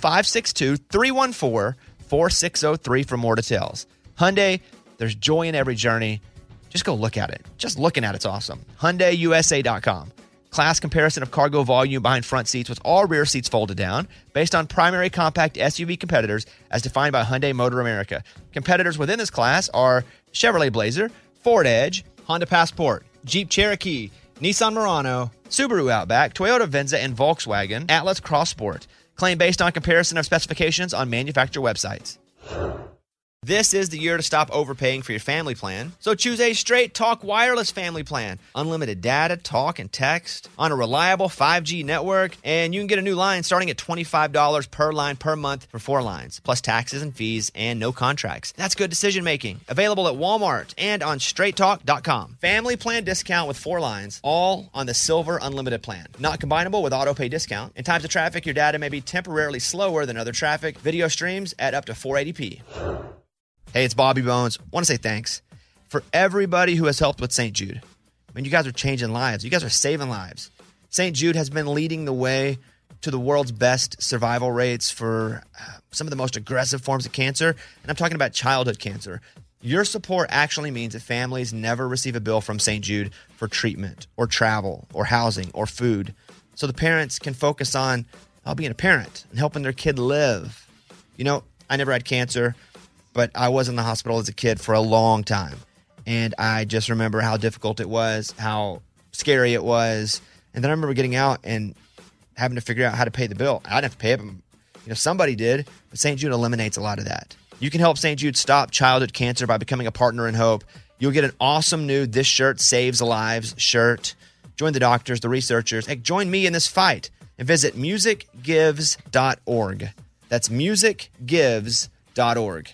562-314-4603 for more details. Hyundai, there's joy in every journey. Just go look at it. Just looking at it's awesome. HyundaiUSA.com. Class comparison of cargo volume behind front seats with all rear seats folded down based on primary compact SUV competitors as defined by Hyundai Motor America. Competitors within this class are Chevrolet Blazer, Ford Edge, Honda Passport, Jeep Cherokee, Nissan Murano, Subaru Outback, Toyota Venza, and Volkswagen Atlas Cross Sport. Claim based on comparison of specifications on manufacturer websites. This is the year to stop overpaying for your family plan. So choose a Straight Talk Wireless family plan. Unlimited data, talk, and text on a reliable 5G network. And you can get a new line starting at $25 per line per month for 4 lines, plus taxes and fees and no contracts. That's good decision making. Available at Walmart and on straighttalk.com. Family plan discount with 4 lines, all on the Silver Unlimited plan. Not combinable with auto pay discount. In times of traffic, your data may be temporarily slower than other traffic. Video streams at up to 480p. Hey, it's Bobby Bones. Want to say thanks for everybody who has helped with St. Jude. I mean, you guys are changing lives. You guys are saving lives. St. Jude has been leading the way to the world's best survival rates for some of the most aggressive forms of cancer, and I'm talking about childhood cancer. Your support actually means that families never receive a bill from St. Jude for treatment or travel or housing or food, so the parents can focus on being a parent and helping their kid live. You know, I never had cancer, but I was in the hospital as a kid for a long time. And I just remember how difficult it was, how scary it was. And then I remember getting out and having to figure out how to pay the bill. I didn't have to pay it, but somebody did. But St. Jude eliminates a lot of that. You can help St. Jude stop childhood cancer by becoming a partner in hope. You'll get an awesome new This Shirt Saves Lives shirt. Join the doctors, the researchers. Hey, join me in this fight and visit musicgives.org. That's musicgives.org.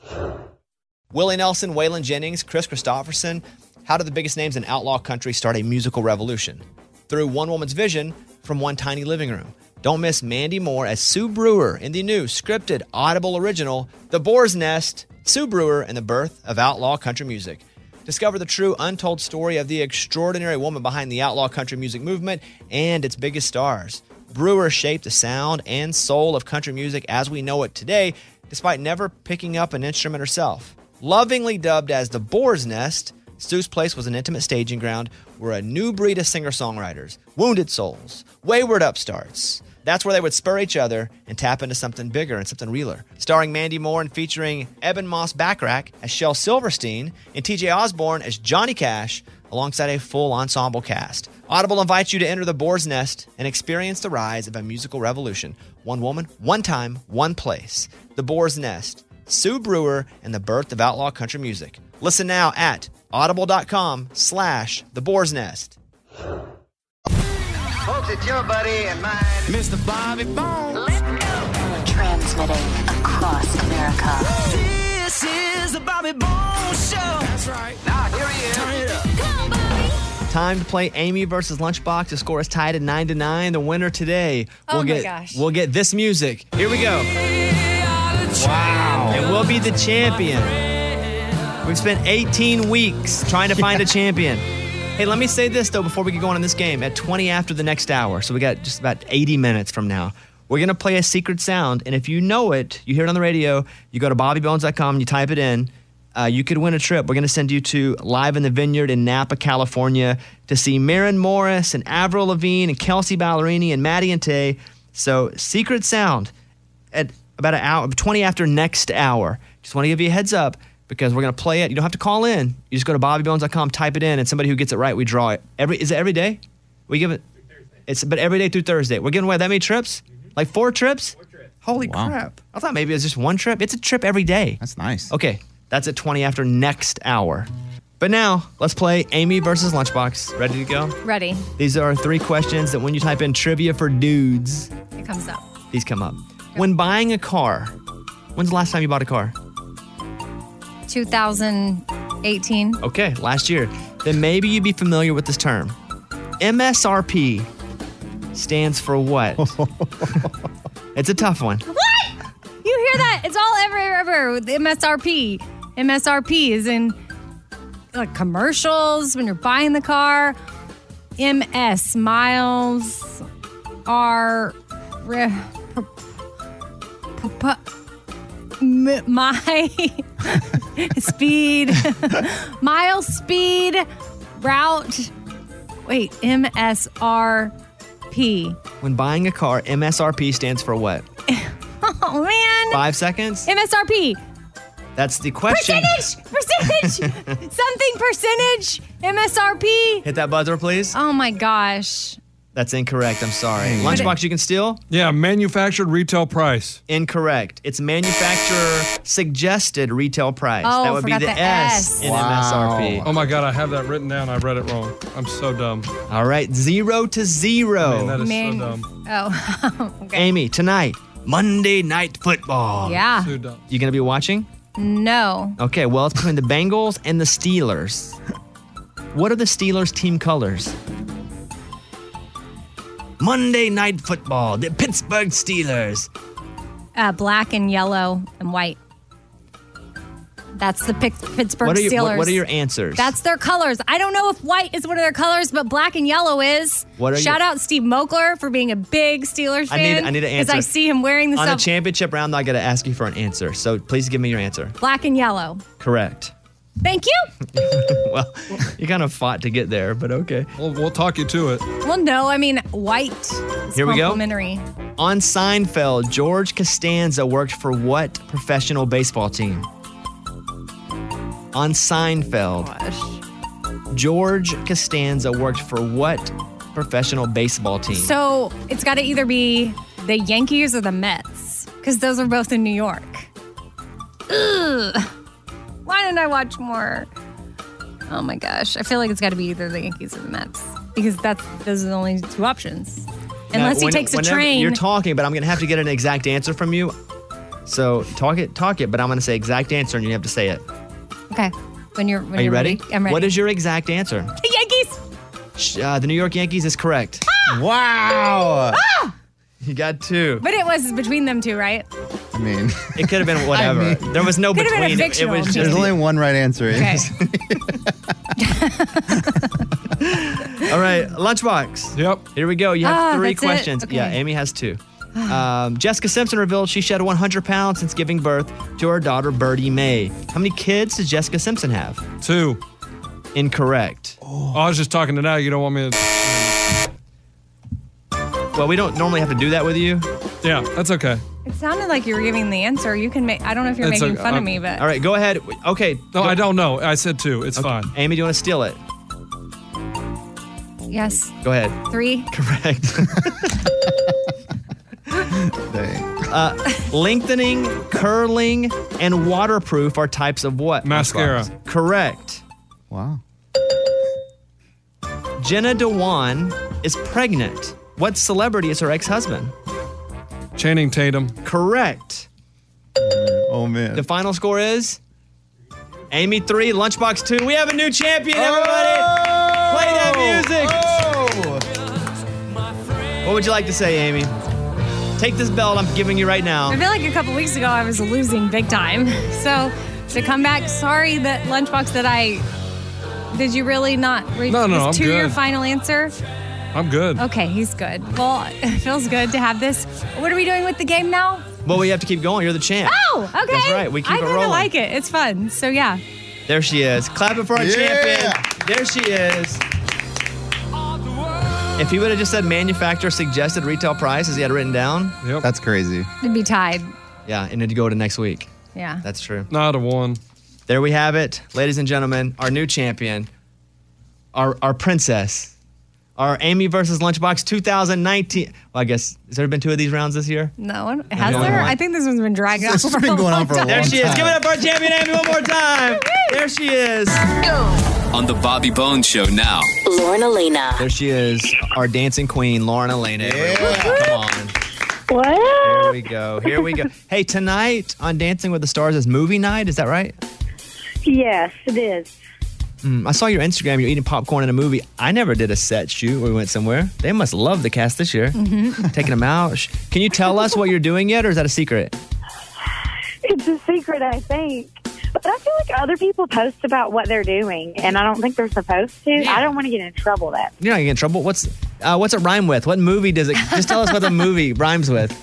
Willie Nelson, Waylon Jennings, Chris Christopherson. How did the biggest names in outlaw country start a musical revolution? Through one woman's vision from one tiny living room. Don't miss Mandy Moore as Sue Brewer in the new scripted Audible original, The Boar's Nest, Sue Brewer and the Birth of Outlaw Country Music. Discover the true untold story of the extraordinary woman behind the outlaw country music movement and its biggest stars. Brewer shaped the sound and soul of country music as we know it today, despite never picking up an instrument herself. Lovingly dubbed as the Boar's Nest, Sue's place was an intimate staging ground where a new breed of singer-songwriters, wounded souls, wayward upstarts, that's where they would spur each other and tap into something bigger and something realer. Starring Mandy Moore and featuring Eben Moss Backrack as Shel Silverstein and TJ Osborne as Johnny Cash, alongside a full ensemble cast. Audible invites you to enter the Boar's Nest and experience the rise of a musical revolution. One woman, one time, one place. The Boar's Nest, Sue Brewer, and the birth of outlaw country music. Listen now at audible.com/The Boar's Nest. Folks, it's your buddy and mine, Mr. Bobby Bones. Transmitting across America. This is the Bobby Bones Show. That's right. Now here he is. Turn it up. Come on, Bobby. Time to play Amy versus Lunchbox. The score is tied at 9-9. The winner today Oh my gosh. We'll get this music. Here we go. Wow. And we'll be the champion. We've spent 18 weeks trying to find a champion. Hey, let me say this, though, before we get going on this game. At 20 after the next hour, so we got just about 80 minutes from now, we're going to play a secret sound. And if you know it, you hear it on the radio, you go to bobbybones.com and you type it in, you could win a trip. We're going to send you to Live in the Vineyard in Napa, California to see Maren Morris and Avril Lavigne and Kelsey Ballerini and Maddie and Tay. So, secret sound at about an hour, 20 after next hour. Just want to give you a heads up because we're going to play it. You don't have to call in. You just go to bobbybones.com, type it in, and somebody who gets it right, we draw it. Is it every day? We give it. But every day through Thursday. We're giving away that many trips? Like 4 trips? 4 trips. Holy crap. I thought maybe it was just 1 trip. It's a trip every day. That's nice. Okay, that's at 20 after next hour. But now, let's play Amy versus Lunchbox. Ready to go? Ready. These are 3 questions that when you type in trivia for dudes, It comes up. these come up. When buying a car, when's the last time you bought a car? 2018. Okay, last year. Then maybe you'd be familiar with this term. MSRP stands for what? It's a tough one. What? You hear that? It's all everywhere with MSRP. MSRP is in like commercials when you're buying the car. MS, miles, R, my speed, mile speed, route. Wait, MSRP. When buying a car, MSRP stands for what? Oh, man. 5 seconds? MSRP. That's the question. Percentage. Something percentage. MSRP. Hit that buzzer, please. Oh, my gosh. That's incorrect. I'm sorry. Lunchbox, you can steal? Yeah, manufactured retail price. Incorrect. It's manufacturer suggested retail price. Oh, that would be forgot the the S in MSRP. Oh my God, I have that written down. I read it wrong. I'm so dumb. All right, 0-0. Man, that is so dumb. Oh, okay. Amy, tonight, Monday Night Football. Yeah. Too dumb. You going to be watching? No. Okay, well, it's between the Bengals and the Steelers. What are the Steelers' team colors? Monday Night Football, the Pittsburgh Steelers. Black and yellow and white. That's the Pittsburgh Steelers. What are your answers? That's their colors. I don't know if white is one of their colors, but black and yellow is. Shout out Steve Mokler for being a big Steelers fan. I need an answer. Because I see him wearing this On up. the championship round, I got to ask you for an answer. So please give me your answer. Black and yellow. Correct. Thank you. Well, you kind of fought to get there, but okay. We'll talk you to it. Well, no, I mean, white is Here we go. complimentary. On Seinfeld, George Costanza worked for what professional baseball team? On Seinfeld, George Costanza worked for what professional baseball team? So it's got to either be the Yankees or the Mets, because those are both in New York. Ugh. Why didn't I watch more? Oh my gosh. I feel like it's got to be either the Yankees or the Mets, because those are the only 2 options. Unless he takes a train. You're talking, but I'm going to have to get an exact answer from you. So talk it, but I'm going to say exact answer and you have to say it. Okay. Are you ready? I'm ready. What is your exact answer? The Yankees. The New York Yankees is correct. Wow. Ah! You got 2. But it was between them 2, right? I mean, it could have been whatever. There was no Could have been a between. It fictional was just there's only one right answer. Okay. All right, Lunchbox. Yep. Here we go. You have 3 that's it? questions. Okay. Yeah, Amy has 2. Jessica Simpson revealed she shed 100 pounds since giving birth to her daughter, Birdie Mae. How many kids does Jessica Simpson have? 2. Incorrect. Oh, I was just talking to now. You don't want me to. Well, we don't normally have to do that with you. Yeah, that's okay. It sounded like you were giving the answer. You can make. I don't know if you're It's making okay. fun of me, but. All right, go ahead. Okay. No, I don't know. I said 2. It's fine. Amy, do you want to steal it? Yes. Go ahead. 3. Correct. Lengthening, curling, and waterproof are types of what? Mascara. Correct. Wow. Jenna Dewan is pregnant. What celebrity is her ex-husband? Channing Tatum. Correct. Oh, man. The final score is Amy 3, Lunchbox 2. We have a new champion, everybody. Play that music. What would you like to say, Amy? Take this belt I'm giving you right now. I feel like a couple weeks ago I was losing big time. So to come back, sorry that Lunchbox did you really not read No, I'm was 2 your good. final answer? I'm good. Okay, he's good. Well, it feels good to have this. What are we doing with the game now? Well, we have to keep going. You're the champ. Oh, okay. That's right. We keep I it kind of rolling. like it. It's fun. So yeah. There she is. Clap it for our champion. There she is. If he would have just said manufacturer suggested retail price as he had written down. Yep. That's crazy. It'd be tied. Yeah, and it'd go to next week. Yeah. That's true. Not a one. There we have it. Ladies and gentlemen, our new champion, our princess, our Amy versus Lunchbox 2019. Well, I guess, has there been 2 of these rounds this year? No one has only there? one. I think this one's been dragging on This has for been going on for a long There she is. time. Give it up for our champion, Amy, one more time. There she is. On the Bobby Bones Show now. Lauren Elena. There she is, our dancing queen, Lauren Elena. everyone. Come on. What? Here we go. Here we go. Hey, tonight on Dancing with the Stars is movie night. Is that right? Yes, it is. I saw your Instagram. You're eating popcorn in a movie. I never did a set shoot where we went somewhere. They must love the cast this year. Taking them out. Can you tell us what you're doing yet, or is that a secret? It's a secret, I think. But I feel like other people post about what they're doing, and I don't think they're supposed to. I don't want to get in trouble that. You're not gonna get in trouble. What's it rhyme with? What movie does it? Just tell us what the movie rhymes with.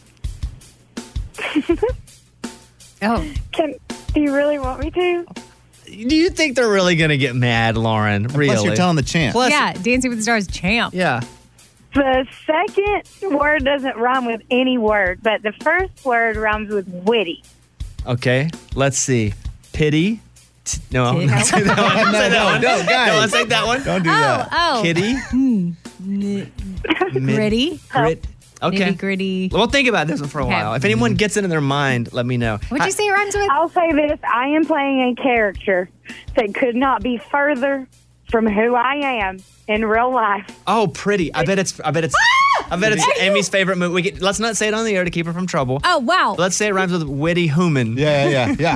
Oh. Do you really want me to? Do you think they're really gonna get mad, Lauren? Really? Plus, you're telling the champ. Plus- Yeah, Dancing with the Stars champ. Yeah. The second word doesn't rhyme with any word, but the first word rhymes with witty. Okay. Let's see. Pity. No, I'm not saying that one. No, Say that one. no, guys. No, I'll take that one. Don't do that. Oh. Kitty. Gritty. Grit. Okay. Nitty gritty. Well, think about this one for a Okay. while. If anyone gets it in their mind, let me know. What'd you say it rhymes with? I'll say this. I am playing a character that could not be further from who I am in real life. Oh, pretty. I bet it's Amy's favorite movie. Let's not say it on the air to keep her from trouble. Oh, wow. Let's say it rhymes with witty human. Yeah.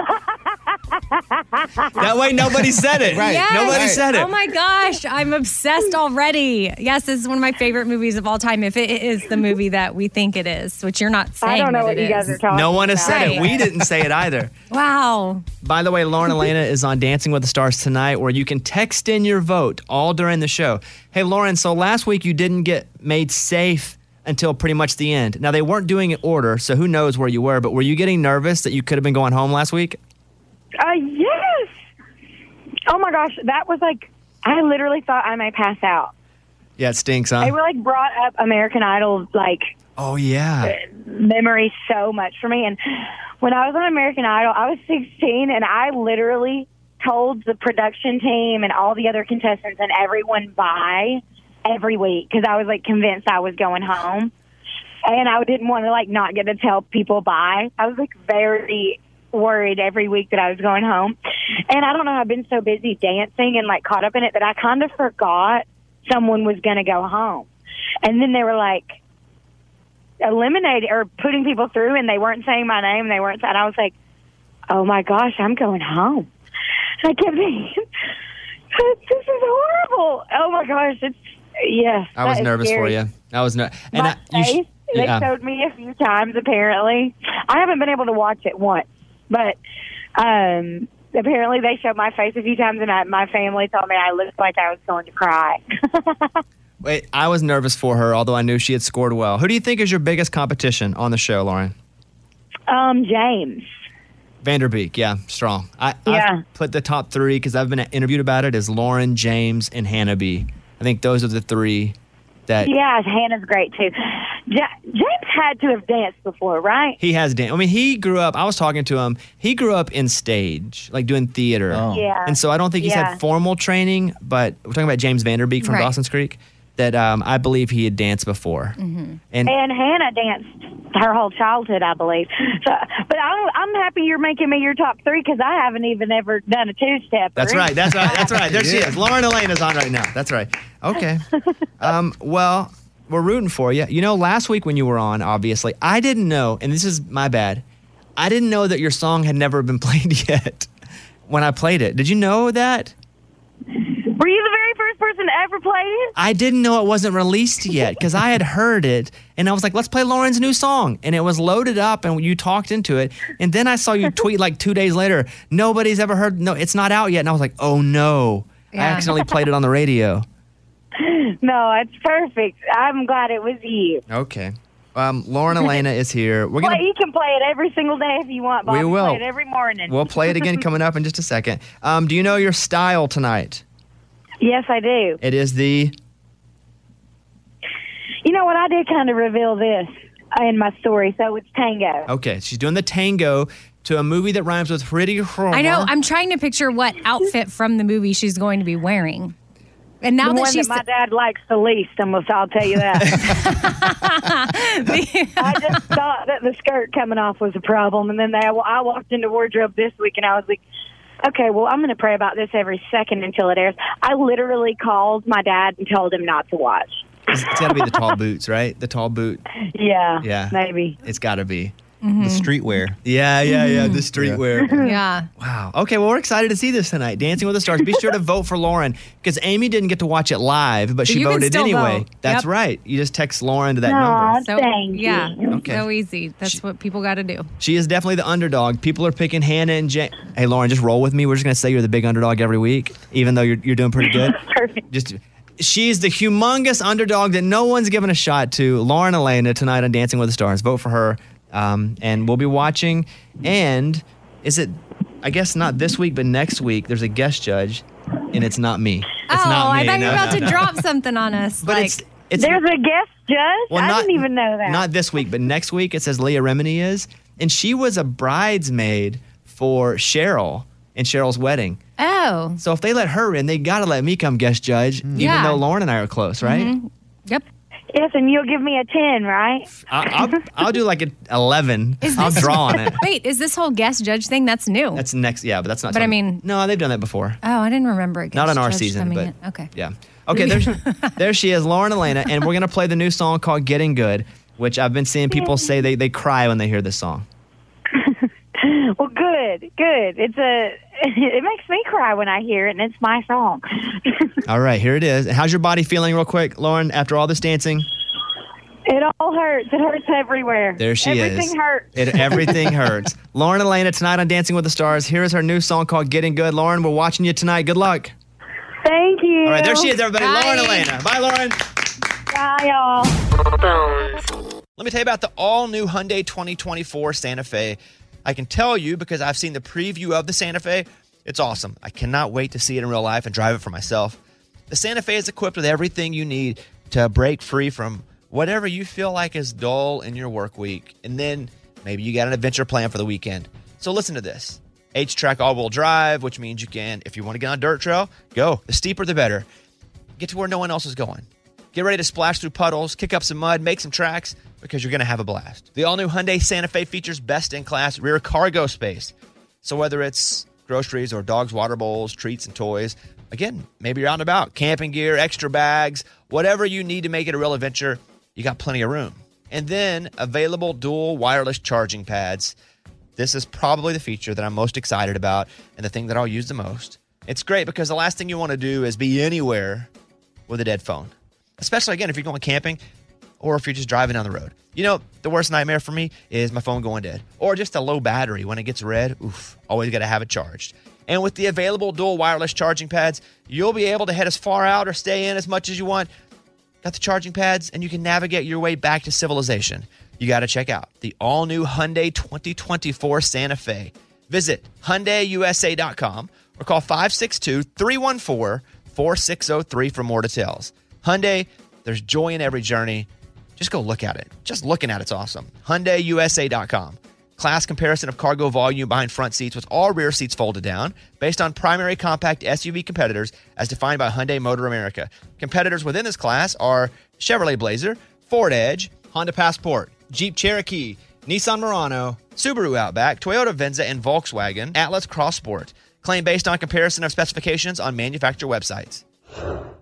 That way nobody said it. Right. Yes. Nobody said it. Oh my gosh, I'm obsessed already. Yes, this is one of my favorite movies of all time. If it is the movie that we think it is, which you're not saying. I don't know that what it you guys is. are talking No one has about. said it. We didn't say it either. Wow. By the way, Lauren Elena is on Dancing with the Stars tonight, where you can text in your vote all during the show. Hey, Lauren, so last week you didn't get made safe until pretty much the end. Now, they weren't doing it order, so who knows where you were, but were you getting nervous that you could have been going home last week? Yes. Oh my gosh, that was like, I literally thought I may pass out. Yeah, it stinks, huh? They were like brought up American Idol like Oh, yeah. memories so much for me. And when I was on American Idol, I was 16, and I literally told the production team and all the other contestants and everyone bye every week because I was like convinced I was going home. And I didn't want to like not get to tell people bye. I was like very worried every week that I was going home. And I don't know, I've been so busy dancing and like caught up in it that I kind of forgot someone was going to go home. And then they were like eliminating or putting people through, and they weren't saying my name. And I was like, oh my gosh, I'm going home. I kept thinking, this is horrible. Oh my gosh, yes. I was that is nervous for scary. you. I was nervous. My face, they showed me a few times, apparently. I haven't been able to watch it once, but apparently they showed my face a few times, and my family told me I looked like I was going to cry. Wait, I was nervous for her, although I knew she had scored well. Who do you think is your biggest competition on the show, Lauren? James. Vanderbeek, yeah, strong. Yeah. I've put the top three, because I've been interviewed about it, as Lauren, James, and Hannah B. I think those are the three that... Yeah, Hannah's great, too. James had to have danced before, right? He has danced. I mean, he grew up, I was talking to him, he grew up in stage, like doing theater. Yeah. And so I don't think he's Yeah. had formal training, but we're talking about James Vanderbeek from Right. Dawson's Creek, that I believe he had danced before. And And Hannah danced her whole childhood, I believe. So, but I'm happy you're making me your top three because I haven't even ever done a two-step. That's right. That's right. There she is. Lauren Elena's on right now. That's right. Okay. Well, we're rooting for you. You know, last week when you were on, obviously, I didn't know, and this is my bad, I didn't know that your song had never been played yet. when I played it. Did you know that? Were you the very first person to ever play it? I didn't know it wasn't released yet because I had heard it and I was like, let's play Lauren's new song. And it was loaded up and you talked into it. And then I saw you tweet like 2 days later, nobody's ever heard, no, it's not out yet. And I was like, oh no, I accidentally played it on the radio. No, it's perfect. I'm glad it was you. Okay. Lauren Elena is here. We're gonna. You can play it every single day if you want, Bob. We will. Play it every morning. We'll play it again coming up in just a second. Do you know your style tonight? Yes, I do. It is the... You know what? I did kind of reveal this in my story, so it's tango. Okay, she's doing the tango to a movie that rhymes with pretty Roar. I know. I'm trying to picture what outfit from the movie she's going to be wearing. And now the that one she's... that my dad likes the least, I'll tell you that. I just thought that the skirt coming off was a problem, and then I walked into wardrobe this week, and I was like, okay, well, I'm going to pray about this every second until it airs. I literally called my dad and told him not to watch. It's got to be the tall boots, right? The tall boot. Yeah, maybe. It's got to be. The streetwear. Yeah, the streetwear. Yeah. Wow. Okay, well, we're excited to see this tonight. Dancing with the Stars. Be sure to vote for Lauren because Amy didn't get to watch it live, but she You can voted still anyway. vote. That's Yep. right. You just text Lauren to that number. So, yeah, so easy. That's what people got to do. She is definitely the underdog. People are picking Hannah and Jane. Hey, Lauren, just roll with me. We're just going to say you're the big underdog every week, even though you're doing pretty good. Perfect. She's the humongous underdog that no one's given a shot to. Lauren Elena tonight on Dancing with the Stars. Vote for her. And we'll be watching. And is it, I guess not this week, but next week, there's a guest judge, and it's not me. It's not me. I thought you were No, about no, to no. drop something on us. But like, it's There's a guest judge? Well, I not- didn't even know that. Not this week, but next week it says Leah Remini is. And she was a bridesmaid for Cheryl in Cheryl's wedding. oh. So if they let her in, they got to let me come guest judge, even Yeah. though Lauren and I are close, right? Mhm. Yep. Yes, and you'll give me a 10, right? I'll do like an 11. I'll draw on it. Wait, is this whole guest judge thing? That's new. That's next, yeah, but that's not. But I something- mean- no, they've done that before. Oh, I didn't remember it. Not on guest our judge season, coming but in. Okay. yeah. Okay, there she is, Lauren Elena, and we're gonna play the new song called "Getting Good," which I've been seeing people say they cry when they hear this song. Well, good. It makes me cry when I hear it, and it's my song. All right, here it is. How's your body feeling, real quick, Lauren? After all this dancing, It all hurts. It hurts everywhere. there she is. Everything hurts. Everything hurts. Lauren Elena tonight on Dancing with the Stars. Here is her new song called "Getting Good." Lauren, we're watching you tonight. Good luck. Thank you. All right, there she is, everybody. Bye. Lauren Elena. Bye, Lauren. Bye, y'all. Let me tell you about the all-new Hyundai 2024 Santa Fe. I can tell you because I've seen the preview of the Santa Fe. It's awesome. I cannot wait to see it in real life and drive it for myself. The Santa Fe is equipped with everything you need to break free from whatever you feel like is dull in your work week. And then maybe you got an adventure plan for the weekend. So listen to this. H-Track all-wheel drive, which means you can, if you want to get on a dirt trail, go. The steeper, the better. Get to where no one else is going. Get ready to splash through puddles, kick up some mud, make some tracks, because you're going to have a blast. The all-new Hyundai Santa Fe features best-in-class rear cargo space. So whether it's groceries or dogs' water bowls, treats, and toys, again, maybe you're out and about, camping gear, extra bags, whatever you need to make it a real adventure, you got plenty of room. And then available dual wireless charging pads. This is probably the feature that I'm most excited about and the thing that I'll use the most. It's great because the last thing you want to do is be anywhere with a dead phone. Especially, again, if you're going camping or if you're just driving down the road. You know, the worst nightmare for me is my phone going dead. Or just a low battery when it gets red. Oof, always got to have it charged. And with the available dual wireless charging pads, you'll be able to head as far out or stay in as much as you want. Got the charging pads, and you can navigate your way back to civilization. You got to check out the all-new Hyundai 2024 Santa Fe. Visit HyundaiUSA.com or call 562-314-4603 for more details. Hyundai, there's joy in every journey. Just go look at it. Just looking at it's awesome. HyundaiUSA.com. Class comparison of cargo volume behind front seats with all rear seats folded down based on primary compact SUV competitors as defined by Hyundai Motor America. Competitors within this class are Chevrolet Blazer, Ford Edge, Honda Passport, Jeep Cherokee, Nissan Murano, Subaru Outback, Toyota Venza, and Volkswagen Atlas Cross Sport. Claim based on comparison of specifications on manufacturer websites.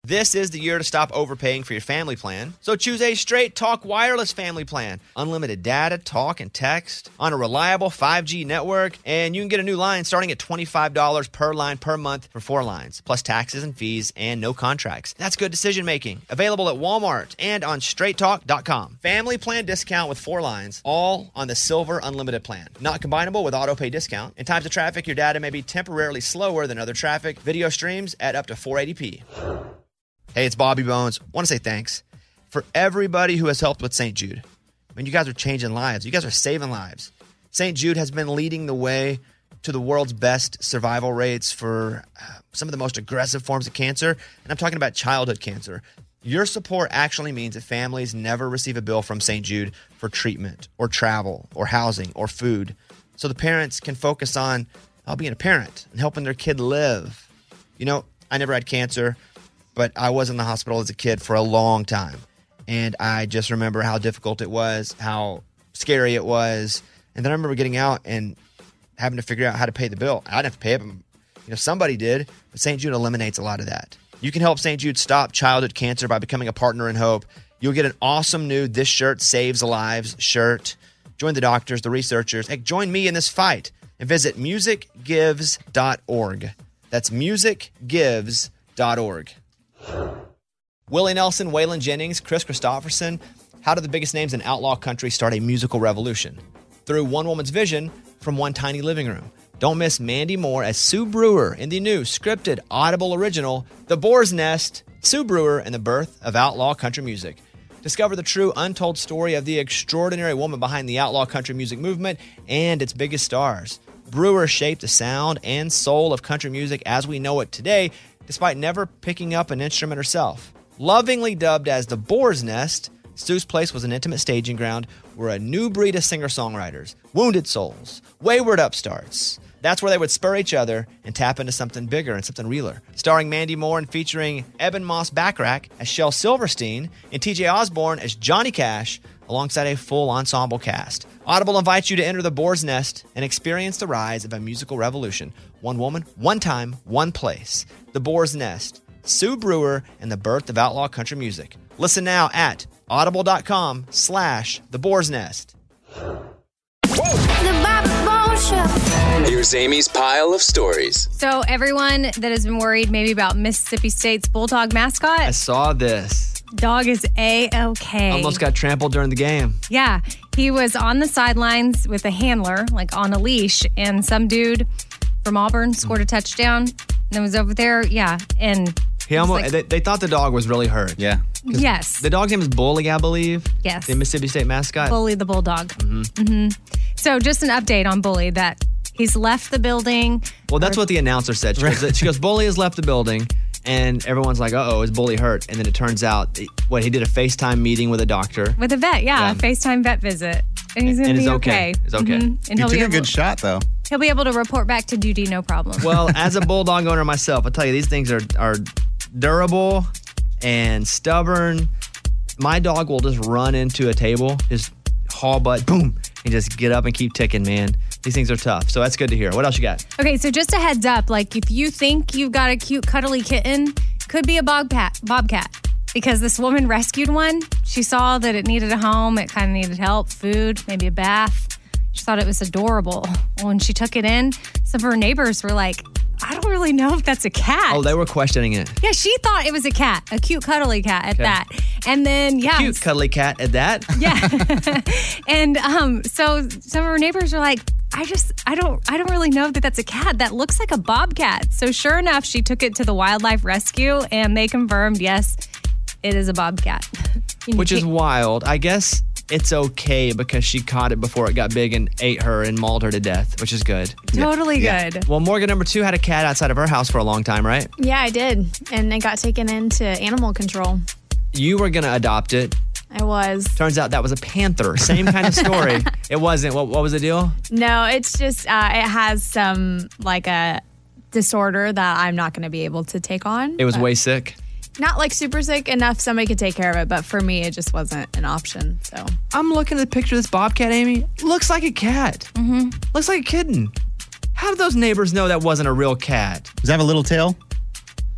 This is the year to stop overpaying for your family plan. So choose a Straight Talk Wireless family plan. Unlimited data, talk, and text on a reliable 5G network. And you can get a new line starting at $25 per line per month for 4 lines, plus taxes and fees and no contracts. That's good decision making. Available at Walmart and on straighttalk.com. Family plan discount with 4 lines, all on the Silver Unlimited plan. Not combinable with auto pay discount. In times of traffic, your data may be temporarily slower than other traffic. Video streams at up to 480p. Hey, it's Bobby Bones. Want to say thanks for everybody who has helped with St. Jude. I mean, you guys are changing lives. You guys are saving lives. St. Jude has been leading the way to the world's best survival rates for some of the most aggressive forms of cancer, and I'm talking about childhood cancer. Your support actually means that families never receive a bill from St. Jude for treatment or travel or housing or food, so the parents can focus on being a parent and helping their kid live. You know, I never had cancer, but I was in the hospital as a kid for a long time. And I just remember how difficult it was, how scary it was. And then I remember getting out and having to figure out how to pay the bill. I didn't have to pay it, but somebody did. But St. Jude eliminates a lot of that. You can help St. Jude stop childhood cancer by becoming a partner in hope. You'll get an awesome new This Shirt Saves Lives shirt. Join the doctors, the researchers. Hey, join me in this fight and visit musicgives.org. That's musicgives.org. Willie Nelson, Waylon Jennings, Chris Christopherson. How did the biggest names in outlaw country start a musical revolution? Through one woman's vision from one tiny living room. Don't miss Mandy Moore as Sue Brewer in the new scripted Audible original, The Boar's Nest, Sue Brewer and the Birth of Outlaw Country Music. Discover the true untold story of the extraordinary woman behind the outlaw country music movement and its biggest stars. Brewer shaped the sound and soul of country music as we know it today, despite never picking up an instrument herself. Lovingly dubbed as the Boar's Nest, Sue's place was an intimate staging ground where a new breed of singer-songwriters, wounded souls, wayward upstarts, that's where they would spur each other and tap into something bigger and something realer. Starring Mandy Moore and featuring Eben Moss-Backrack as Shel Silverstein and TJ Osborne as Johnny Cash, alongside a full ensemble cast. Audible invites you to enter the Boar's Nest and experience the rise of a musical revolution. One woman, one time, one place. The Boar's Nest, Sue Brewer, and the birth of outlaw country music. Listen now at audible.com/The Boar's Nest. Here's Amy's pile of stories. So everyone that has been worried maybe about Mississippi State's Bulldog mascot, I saw this. dog is A-okay. Almost got trampled during the game. Yeah, he was on the sidelines with a handler, like on a leash, and some dude from Auburn scored a touchdown and was over there. Yeah, and he almost. They thought the dog was really hurt. Yeah. Yes. The dog's name is Bully, I believe. Yes. The Mississippi State mascot. Bully the Bulldog. So just an update on Bully, that he's left the building. Well, that's what the announcer said. She goes, Bully has left the building. And everyone's like, uh-oh, is Bully hurt? And then it turns out, he did a FaceTime meeting with a doctor. With a vet, yeah. A FaceTime vet visit. And he's going to be okay. It's okay. And he took a good shot, though. He'll be able to report back to duty, no problem. Well, as a Bulldog owner myself, I'll tell you, these things are durable and stubborn. My dog will just run into a table, just haul butt, boom, and just get up and keep ticking, man. These things are tough. So that's good to hear. What else you got? Okay, so just a heads up, like if you think you've got a cute, cuddly kitten, could be a bobcat. Because this woman rescued one. She saw that it needed a home. It kind of needed help, food, maybe a bath. She thought it was adorable. When she took it in, some of her neighbors were like, I don't really know if that's a cat. Oh, they were questioning it. Yeah, she thought it was a cat, a cute, cuddly cat at that. And then, yeah. Cute, cuddly cat at that? Yeah. And so some of her neighbors were like, I don't really know that that's a cat. That looks like a bobcat. So sure enough, she took it to the wildlife rescue and they confirmed, yes, it is a bobcat. Which is wild. I guess it's okay because she caught it before it got big and ate her and mauled her to death, which is good. Totally good. Well, Morgan number 2 had a cat outside of her house for a long time, right? Yeah, I did. And it got taken into animal control. You were going to adopt it. I was. Turns out that was a panther. Same kind of story. It wasn't. What was the deal? No, it's just it has some like a disorder that I'm not going to be able to take on. It was way sick. Not like super sick enough somebody could take care of it, but for me, it just wasn't an option. So I'm looking at the picture of this bobcat, Amy. Looks like a cat. Mm-hmm. Looks like a kitten. How did those neighbors know that wasn't a real cat? Does it have a little tail?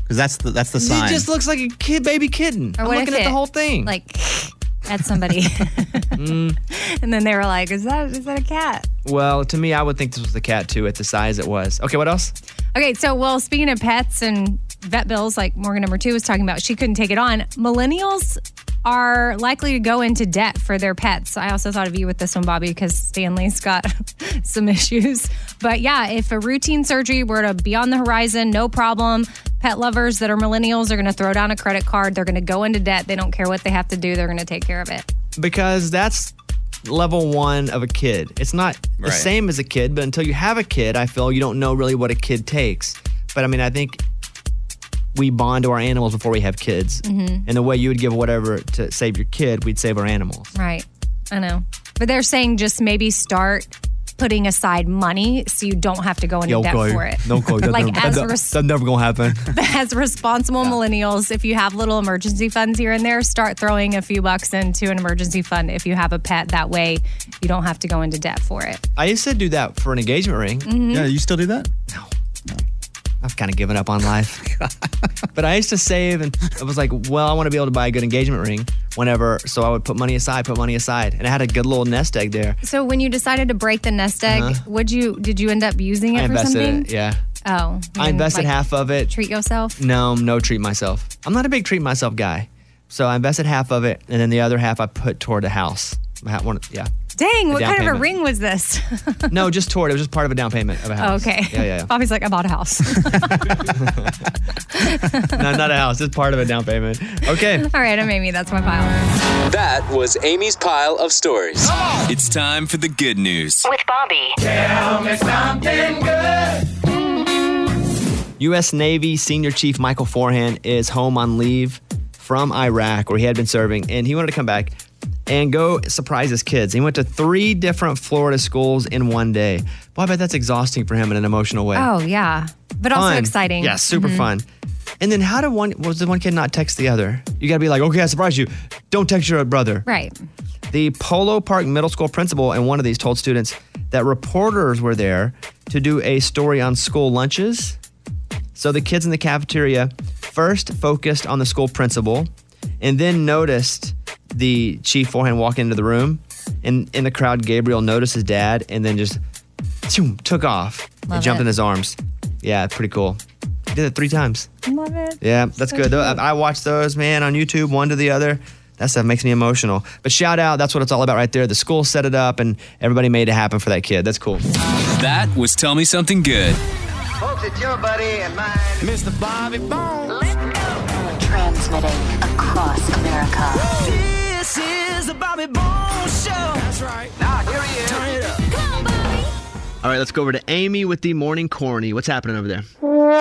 Because that's the sign. It just looks like a baby kitten. Or I'm what looking if at the it, whole thing. Like at somebody. And then they were like, is that a cat? Well, to me, I would think this was the cat too at the size it was. Okay, what else? Okay, so well, speaking of pets and vet bills, like Morgan number 2 was talking about, she couldn't take it on. Millennials are likely to go into debt for their pets. I also thought of you with this one, Bobby, because Stanley's got some issues. But yeah, if a routine surgery were to be on the horizon, no problem. Pet lovers that are millennials are going to throw down a credit card. They're going to go into debt. They don't care what they have to do. They're going to take care of it. Because that's level 1 of a kid. It's not the same as a kid, but until you have a kid, I feel you don't know really what a kid takes. But I mean, I think we bond to our animals before we have kids. Mm-hmm. And the way you would give whatever to save your kid, we'd save our animals. Right. I know. But they're saying just maybe start putting aside money so you don't have to go into debt for it. No, Like that's never going to happen. As responsible millennials, if you have little emergency funds here and there, start throwing a few bucks into an emergency fund if you have a pet. That way you don't have to go into debt for it. I used to do that for an engagement ring. Mhm. Yeah, you still do that? No. I've kind of given up on life. But I used to save, and I was like, well, I want to be able to buy a good engagement ring whenever, so I would put money aside. And I had a good little nest egg there. So when you decided to break the nest egg, did you end up using it I for invested something? it, yeah. Oh. you I didn't, invested like, half of it. Treat yourself? No treat myself. I'm not a big treat myself guy. So I invested half of it, and then the other half I put toward a house. Yeah. Dang, A what down kind of a payment. ring was this? No, just toward. It was just part of a down payment of a Oh, house. okay. Yeah. Bobby's like, I bought a house. No, not a house. Just part of a down payment. Okay. All right, Amy, that's my pile. That was Amy's pile of stories. It's time for the good news. With Bobby. Tell me something good. U.S. Navy Senior Chief Michael Forhan is home on leave from Iraq, where he had been serving, and he wanted to come back and go surprise his kids. He went to 3 different Florida schools in one day. Boy, I bet that's exhausting for him in an emotional way. Oh, yeah. But also Fun. exciting. Yeah, super Mhm. fun. And then was the one kid not text the other? You got to be like, okay, I surprised you. Don't text your brother. Right. The Polo Park Middle School principal and one of these told students that reporters were there to do a story on school lunches. So the kids in the cafeteria first focused on the school principal and then noticed the Chief Forhan walk into the room. And in the crowd, Gabriel noticed his dad and then just took off and Love jumped it. in his arms. Yeah, pretty cool. He did it 3 times. Love it. Yeah, that's So good. cute. I watched those, man, on YouTube, one to the other. That stuff makes me emotional. But shout out, that's what it's all about right there. The school set it up and everybody made it happen for that kid. That's cool. That was Tell Me Something Good. Folks, it's your buddy and mine, Mr. Bobby Bones. Transmitting across America. This is the Bobby Bones Show. That's right. Now, here he is. Turn it up. Come on, Bobby. All right, let's go over to Amy with the morning corny. What's happening over there?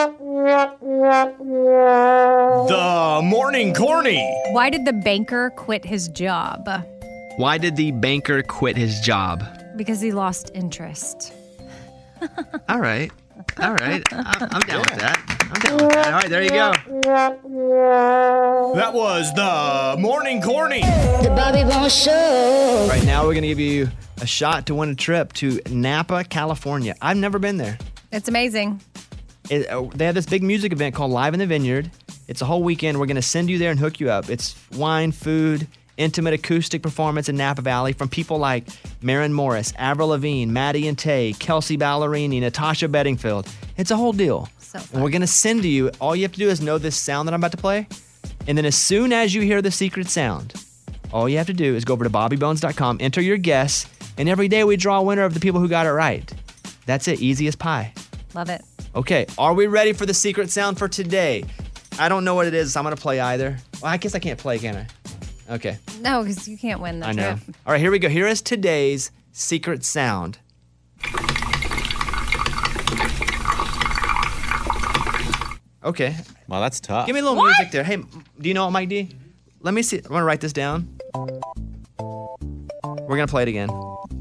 The morning corny. Why did the banker quit his job? Why did the banker quit his job? Because he lost interest. All right. I'm down with that. I'm down with that. All right, there you go. That was the morning corny. The Bobby Bones Show. Right now, we're going to give you a shot to win a trip to Napa, California. I've never been there. It's amazing. They have this big music event called Live in the Vineyard. It's a whole weekend. We're going to send you there and hook you up. It's wine, food, intimate acoustic performance in Napa Valley from people like Maren Morris, Avril Lavigne, Maddie and Tay, Kelsey Ballerini, Natasha Bedingfield. It's a whole deal. And we're going to send to you. All you have to do is know this sound that I'm about to play. And then as soon as you hear the secret sound, all you have to do is go over to bobbybones.com, enter your guess, and every day we draw a winner of the people who got it right. That's it. Easy as pie. Love it. Okay, are we ready for the secret sound for today? I don't know what it is, so I'm going to play either. Well, I guess I can't play, can I? Okay, No, because you can't win the I know. trip. All right, here we go. Here is today's secret sound. Okay. Wow, that's tough. Give me a little music there. Hey, do you know what, Mike D? Let me see. I'm going to write this down. We're going to play it again.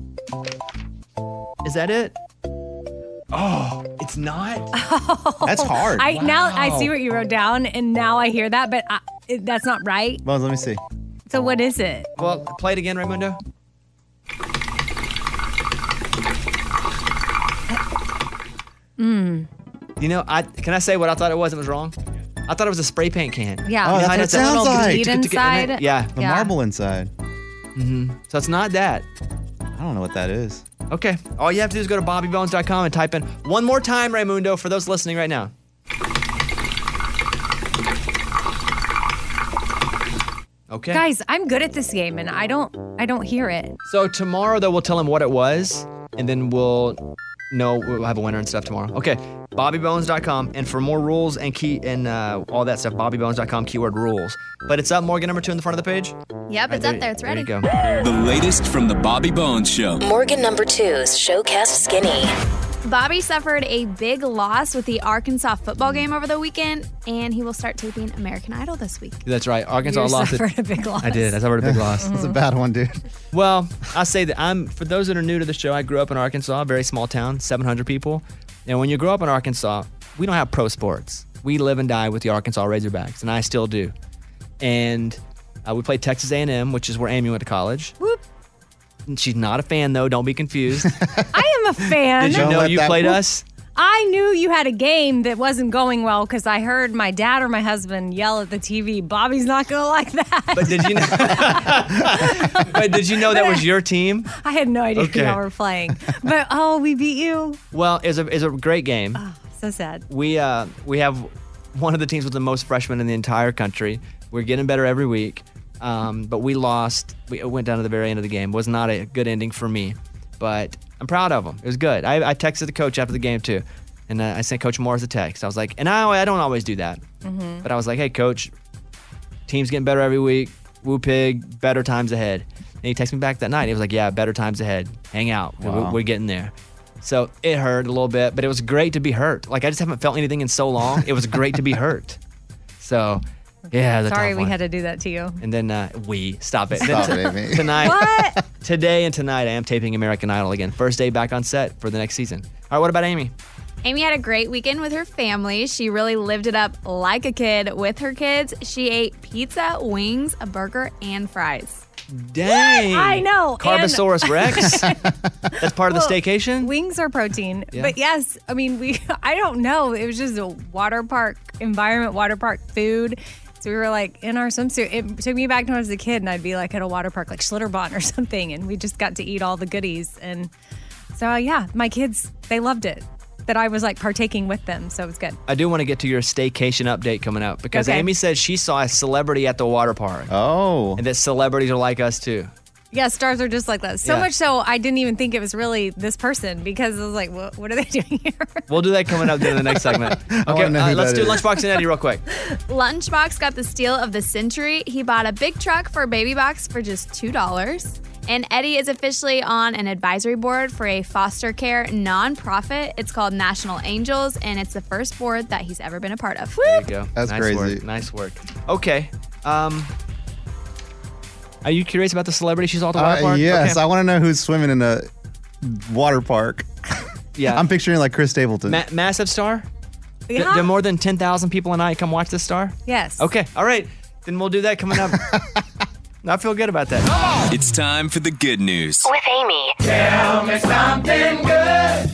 Is that it? Oh, it's not? That's hard. Now I Wow. see what you wrote down, and now I hear that, but that's not right. Well, let me see. So what is it? Well, play it again, Raymundo. Mm. You know, can I say what I thought it was? It was wrong. I thought it was a spray paint can. Yeah. Oh, that's what it sounds like. Bleed inside. Yeah. The marble inside. Mm-hmm. So it's not that. I don't know what that is. Okay. All you have to do is go to BobbyBones.com and type in one more time, Raymundo, for those listening right now. Okay. Guys, I'm good at this game, and I don't hear it. So tomorrow, though, we'll tell him what it was, and then we'll have a winner and stuff tomorrow. Okay. BobbyBones.com, and for more rules and all that stuff, BobbyBones.com, keyword rules. But it's up, Morgan, number 2 in the front of the page. Yep, it's up there. It's ready. There you go. The latest from the Bobby Bones Show. Morgan number 2's Showcast Skinny. Bobby suffered a big loss with the Arkansas football game over the weekend, and he will start taping American Idol this week. That's right. Arkansas You lost it. suffered a big loss. I did. I suffered a big loss. That's a bad one, dude. Well, I say that for those that are new to the show, I grew up in Arkansas, a very small town, 700 people. And when you grow up in Arkansas, we don't have pro sports. We live and die with the Arkansas Razorbacks, and I still do. And we played Texas A&M, which is where Amy went to college. Whoop. And she's not a fan, though. Don't be confused. I am a fan. Did you know you played us? I knew you had a game that wasn't going well because I heard my dad or my husband yell at the TV, Bobby's not going to like that. But did you know that was your team? I had no idea Okay. who y'all were playing. But, we beat you. Well, it's a great game. Oh, so sad. We have one of the teams with the most freshmen in the entire country. We're getting better every week. But we lost. We went down to the very end of the game. Was not a good ending for me. But I'm proud of them. It was good. I texted the coach after the game, too. And I sent Coach Morris a text. I was like, and I don't always do that. Mm-hmm. But I was like, hey, Coach, team's getting better every week. Woo pig, better times ahead. And he texted me back that night. He was like, yeah, better times ahead. Hang out. Wow. We're getting there. So it hurt a little bit, but it was great to be hurt. Like, I just haven't felt anything in so long. It was great to be hurt. So, yeah, the Sorry tough we one. had to do that to you. And then stop it. Stop it, Amy. Tonight, What? today and tonight, I am taping American Idol again. First day back on set for the next season. All right, what about Amy? Amy had a great weekend with her family. She really lived it up like a kid with her kids. She ate pizza, wings, a burger, and fries. Dang. I know. Carbosaurus Rex? That's part of the staycation? Wings are protein. Yeah. But yes, I mean, I don't know. It was just a water park environment, water park food. So we were like in our swimsuit. It took me back to when I was a kid and I'd be like at a water park like Schlitterbahn or something. And we just got to eat all the goodies. And so, yeah, my kids, they loved it. That I was like partaking with them. So it was good. I do want to get to your staycation update coming up because Okay. Amy said she saw a celebrity at the water park. Oh. And that celebrities are like us too. Yeah, stars are just like that. So Yeah. much so I didn't even think it was really this person because I was like, what are they doing here? We'll do that coming up in the next segment. Okay, wanna know who let's that do is. Lunchbox and Eddie real quick. Lunchbox got the steal of the century. He bought a big truck for Baby Box for just $2. And Eddie is officially on an advisory board for a foster care nonprofit. It's called National Angels, and it's the first board that he's ever been a part of. There you go. That's nice crazy. Work. Nice work. Okay. Are you curious about the celebrity she's all at the water park? Yes, Okay. I want to know who's swimming in a water park. Yeah. I'm picturing like Chris Stapleton. Massive star? Yeah. Do more than 10,000 people a night come watch this star? Yes. Okay. All right. Then we'll do that coming up. I feel good about that. It's time for the good news. With Amy. Tell me something good.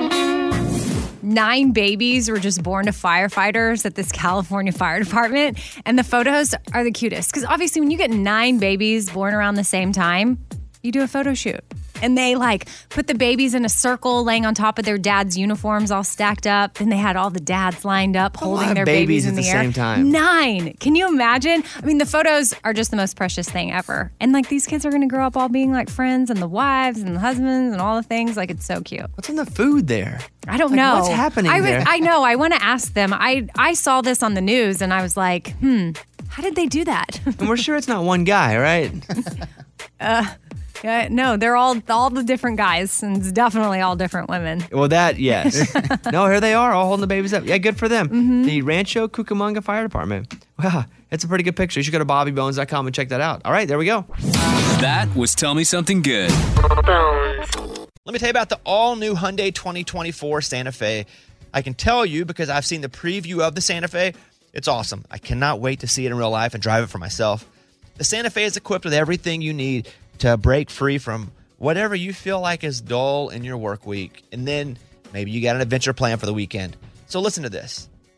9 babies were just born to firefighters at this California fire department. And the photos are the cutest. Because obviously, when you get 9 babies born around the same time, you do a photo shoot. And they like put the babies in a circle laying on top of their dad's uniforms all stacked up. And they had all the dads lined up holding of their babies in at the the air. same time. 9. Can you imagine? I mean, the photos are just the most precious thing ever. And like these kids are going to grow up all being like friends and the wives and the husbands and all the things. Like it's so cute. What's in the food there? I don't Like, know. what's happening there? I know. I want to ask them. I saw this on the news and I was like, how did they do that? And we're sure it's not one guy, right? Yeah, no, they're all the different guys, and it's definitely all different women. Well, that, yes. No, here they are, all holding the babies up. Yeah, good for them. Mm-hmm. The Rancho Cucamonga Fire Department. Wow, it's a pretty good picture. You should go to BobbyBones.com and check that out. All right, there we go. That was Tell Me Something Good. Let me tell you about the all-new Hyundai 2024 Santa Fe. I can tell you because I've seen the preview of the Santa Fe. It's awesome. I cannot wait to see it in real life and drive it for myself. The Santa Fe is equipped with everything you need to break free from whatever you feel like is dull in your work week. And then maybe you got an adventure plan for the weekend. So listen to this.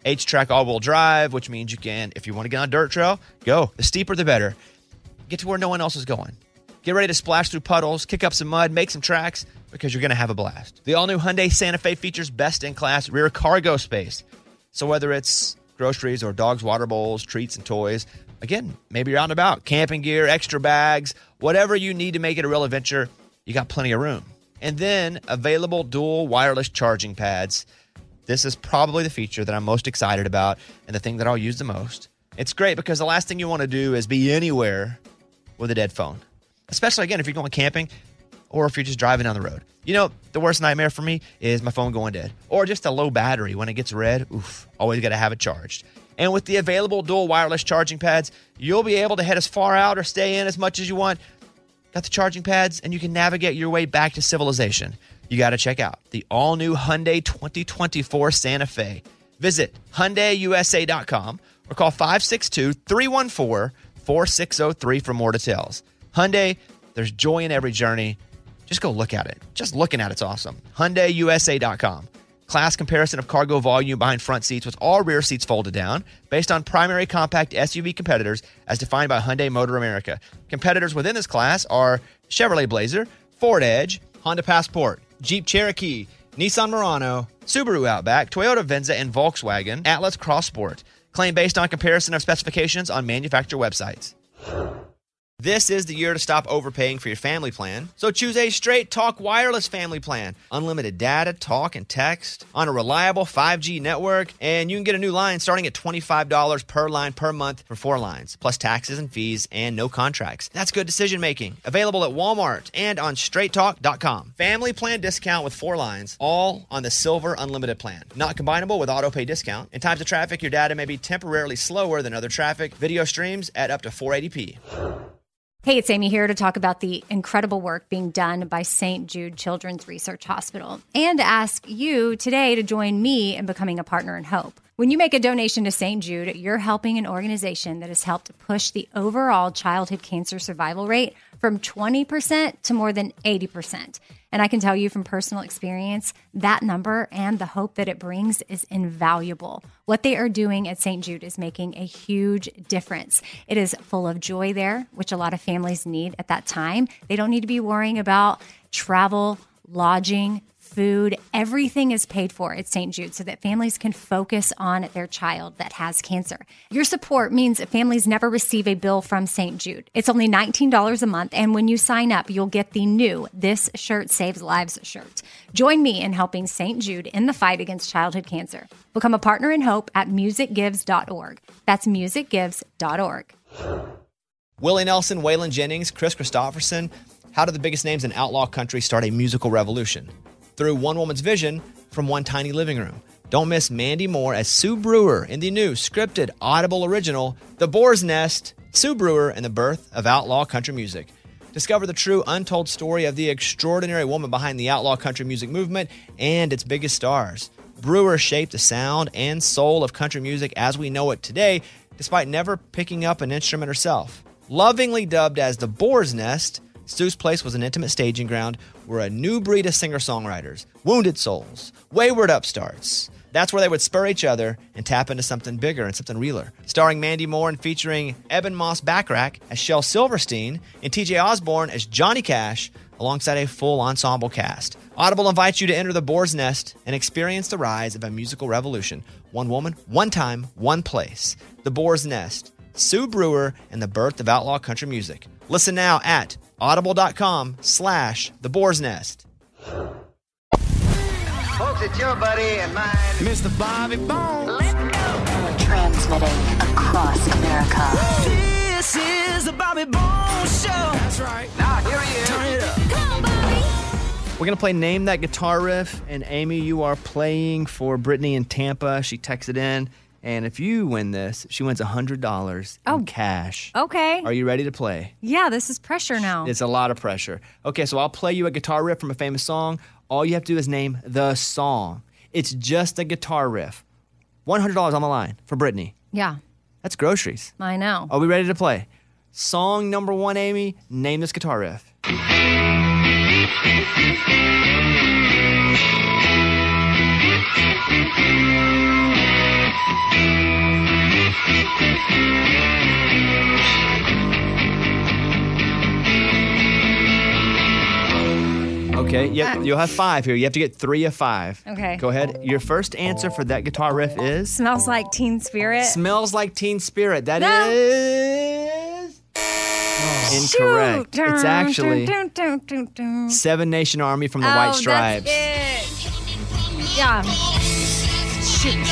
H-Track all-wheel drive, which means you can, if you want to get on a dirt trail, go. The steeper, the better. Get to where no one else is going. Get ready to splash through puddles, kick up some mud, make some tracks, because you're going to have a blast. The all-new Hyundai Santa Fe features best-in-class rear cargo space. So whether it's groceries or dogs' water bowls, treats, and toys, again, maybe you're out and about, camping gear, extra bags, whatever you need to make it a real adventure, you got plenty of room. And then available dual wireless charging pads. This is probably the feature that I'm most excited about and the thing that I'll use the most. It's great because the last thing you want to do is be anywhere with a dead phone. Especially, again, if you're going camping or if you're just driving down the road. You know, the worst nightmare for me is my phone going dead. Or just a low battery when it gets red. Oof, always got to have it charged. And with the available dual wireless charging pads, you'll be able to head as far out or stay in as much as you want. Got the charging pads, and you can navigate your way back to civilization. You got to check out the all-new Hyundai 2024 Santa Fe. Visit HyundaiUSA.com or call 562-314-4603 for more details. Hyundai, there's joy in every journey. Just go look at it. Just looking at it's awesome. HyundaiUSA.com. Class comparison of cargo volume behind front seats with all rear seats folded down based on primary compact SUV competitors as defined by Hyundai Motor America. Competitors within this class are Chevrolet Blazer, Ford Edge, Honda Passport, Jeep Cherokee, Nissan Murano, Subaru Outback, Toyota Venza, and Volkswagen Atlas Cross Sport. Claim based on comparison of specifications on manufacturer websites. This is the year to stop overpaying for your family plan. So choose a Straight Talk Wireless family plan. Unlimited data, talk, and text on a reliable 5G network. And you can get a new line starting at $25 per line per month for 4 lines, plus taxes and fees and no contracts. That's good decision making. Available at Walmart and on straighttalk.com. Family plan discount with 4 lines, all on the Silver Unlimited plan. Not combinable with auto pay discount. In times of traffic, your data may be temporarily slower than other traffic. Video streams at up to 480p. Hey, it's Amy here to talk about the incredible work being done by St. Jude Children's Research Hospital and to ask you today to join me in becoming a partner in hope. When you make a donation to St. Jude, you're helping an organization that has helped push the overall childhood cancer survival rate from 20% to more than 80%. And I can tell you from personal experience, that number and the hope that it brings is invaluable. What they are doing at St. Jude is making a huge difference. It is full of joy there, which a lot of families need at that time. They don't need to be worrying about travel, lodging, food. Everything is paid for at St. Jude so that families can focus on their child that has cancer. Your support means families never receive a bill from St. Jude. It's only $19 a month, and when you sign up, you'll get the new This Shirt Saves Lives shirt. Join me in helping St. Jude in the fight against childhood cancer. Become a partner in hope at musicgives.org. That's musicgives.org. Willie Nelson, Waylon Jennings, Chris Christopherson. How did the biggest names in outlaw country start a musical revolution? Through one woman's vision from one tiny living room. Don't miss Mandy Moore as Sue Brewer in the new scripted Audible original, The Boar's Nest, Sue Brewer and the Birth of Outlaw Country Music. Discover the true untold story of the extraordinary woman behind the outlaw country music movement and its biggest stars. Brewer shaped the sound and soul of country music as we know it today, despite never picking up an instrument herself. Lovingly dubbed as The Boar's Nest, Sue's place was an intimate staging ground where a new breed of singer-songwriters, wounded souls, wayward upstarts, that's where they would spur each other and tap into something bigger and something realer. Starring Mandy Moore and featuring Eben Moss Backrack as Shel Silverstein and TJ Osborne as Johnny Cash alongside a full ensemble cast. Audible invites you to enter The Boar's Nest and experience the rise of a musical revolution. One woman, one time, one place. The Boar's Nest, Sue Brewer and the Birth of Outlaw Country Music. Listen now at audible.com/The Boar's Nest. Folks, it's your buddy and mine, Mr. Bobby Bones. Let's go. Transmitting across America. This is the Bobby Bones Show. That's right. Now, here he is. Turn it up. Come on, Bobby. We're going to play Name That Guitar Riff. And Amy, you are playing for Brittany in Tampa. She texted in. And if you win this, she wins $100 in cash. Okay. Are you ready to play? Yeah, this is pressure now. It's a lot of pressure. Okay, so I'll play you a guitar riff from a famous song. All you have to do is name the song. It's just a guitar riff. $100 on the line for Brittany. Yeah. That's groceries. I know. Are we ready to play? Song number 1, Amy. Name this guitar riff. Okay, you'll have 5 here. You have to get 3 of 5. Okay. Go ahead. Your first answer for that guitar riff is? Smells Like Teen Spirit. Smells Like Teen Spirit. That is incorrect. Shoot. It's actually Dun. Seven Nation Army from the White Stripes. That's it. Yeah. Shoot.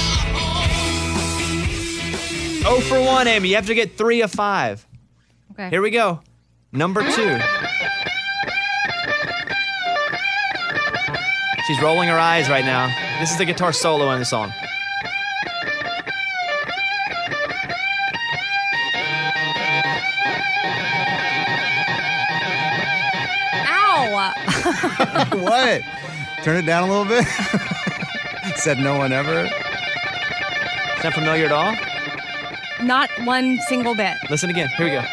0 for 1, Amy. You have to get 3 of 5. Okay. Here we go. Number 2. She's rolling her eyes right now. This is the guitar solo in the song. Ow! What? Turn it down a little bit? Said no one ever. Is that familiar at all? Not one single bit. Listen again. Here we go.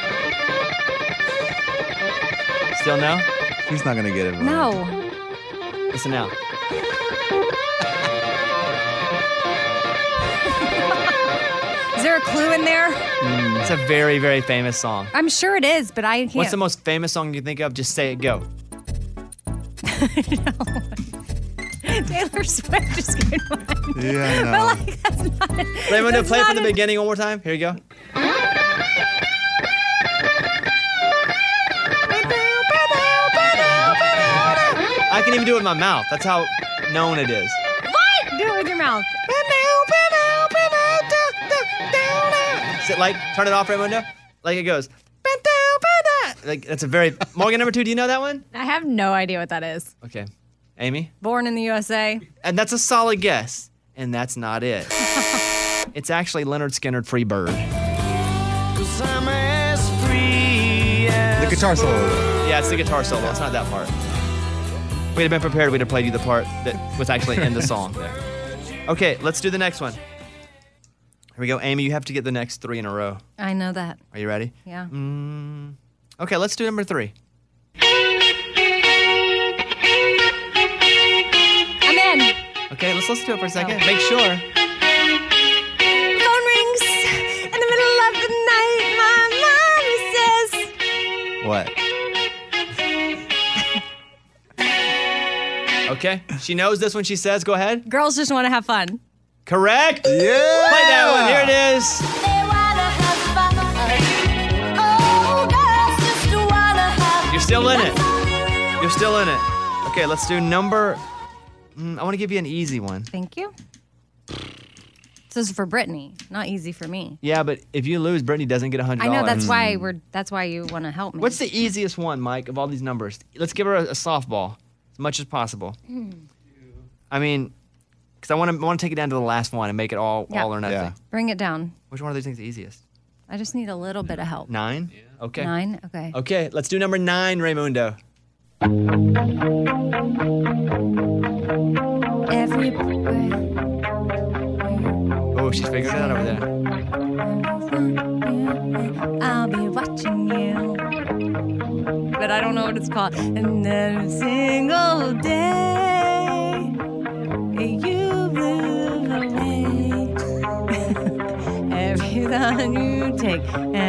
Still no? He's not going to get it. No. Listen now. Is there a clue in there? It's a very, very famous song. I'm sure it is, but I can't. What's the most famous song you think of? Just say it. Go. Taylor Swift is good one. Yeah, I know. But like, that's not it. Raymundo, That's play it not from the it. beginning one more time. Here you go. I can even do it with my mouth. That's how known it is. What? Do it with your mouth. Turn it off, Raymundo. Like it goes. Like that's a very Morgan number 2. Do you know that one? I have no idea what that is. Okay, Amy. Born in the USA. And that's a solid guess. And that's not it. It's actually Leonard Skinner, Free Bird. The guitar solo. Yeah, it's the guitar solo. It's not that part. We'd have been prepared. We'd have played you the part that was actually in the song there. Okay, let's do the next one. Here we go. Amy, you have to get the next 3 in a row. I know that. Are you ready? Yeah. Okay, let's do number 3. I'm in. Okay, let's listen to it for a second. Make sure. Phone rings in the middle of the night. My mommy says. What? Okay, she knows this when she says, go ahead. Girls just want to have fun. Correct. Yeah. Play that one. Here it is. You're still in it. You're still in it. Okay, let's do number. I want to give you an easy one. Thank you. This is for Brittany, not easy for me. Yeah, but if you lose, Brittany doesn't get $100. I know that's why That's why you want to help me. What's the easiest one, Mike, of all these numbers? Let's give her a softball as much as possible. I mean, because I want to take it down to the last one and make it all or nothing. Yeah. Bring it down. Which one of these things is the easiest? I just need a little bit of help. 9? Okay. 9? Okay. Okay, let's do number 9, Raymundo. Every Oh, she's figured it out over there. I'll be watching you. But I don't know what it's called. And every single day you move away. Every time you take,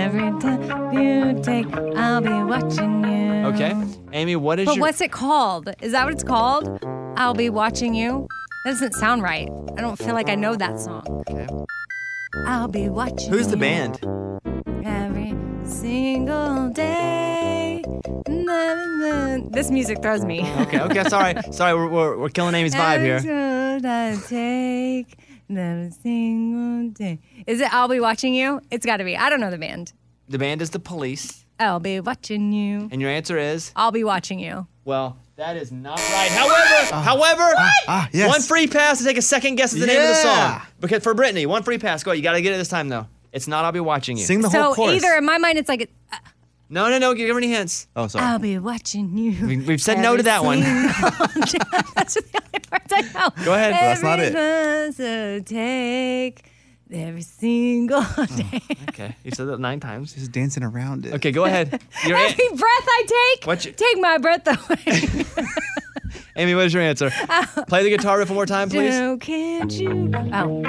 I'll be watching you. Okay. Amy, what is But your... what's it called? Is that what it's called? I'll be watching you? That doesn't sound right. I don't feel like I know that song. Okay. I'll be watching Who's the you band? every single day. This music throws me. Okay, sorry. Sorry, we're killing Amy's vibe here. I take every single day. Is it I'll be watching you? It's got to be. I don't know the band. The band is The Police. I'll be watching you. And your answer is? I'll be watching you. Well, that is not right. However, yes. one free pass to take a second guess at the name of the song. Yeah. Because for Brittany, one free pass. Go ahead. You got to get it this time, though. It's not I'll Be Watching You. Sing the whole So chorus. either in my mind it's like No. Give her any hints. Oh, sorry. I'll be watching you. We've said no to that one. That's the only words I know. Go ahead. That's not it. So take every single day. Okay. You've said that 9 times. Just dancing around it. Okay, go ahead. Every breath I take, take my breath away. Amy, what is your answer? Play the guitar riff one more time, please. So can't you? Oh.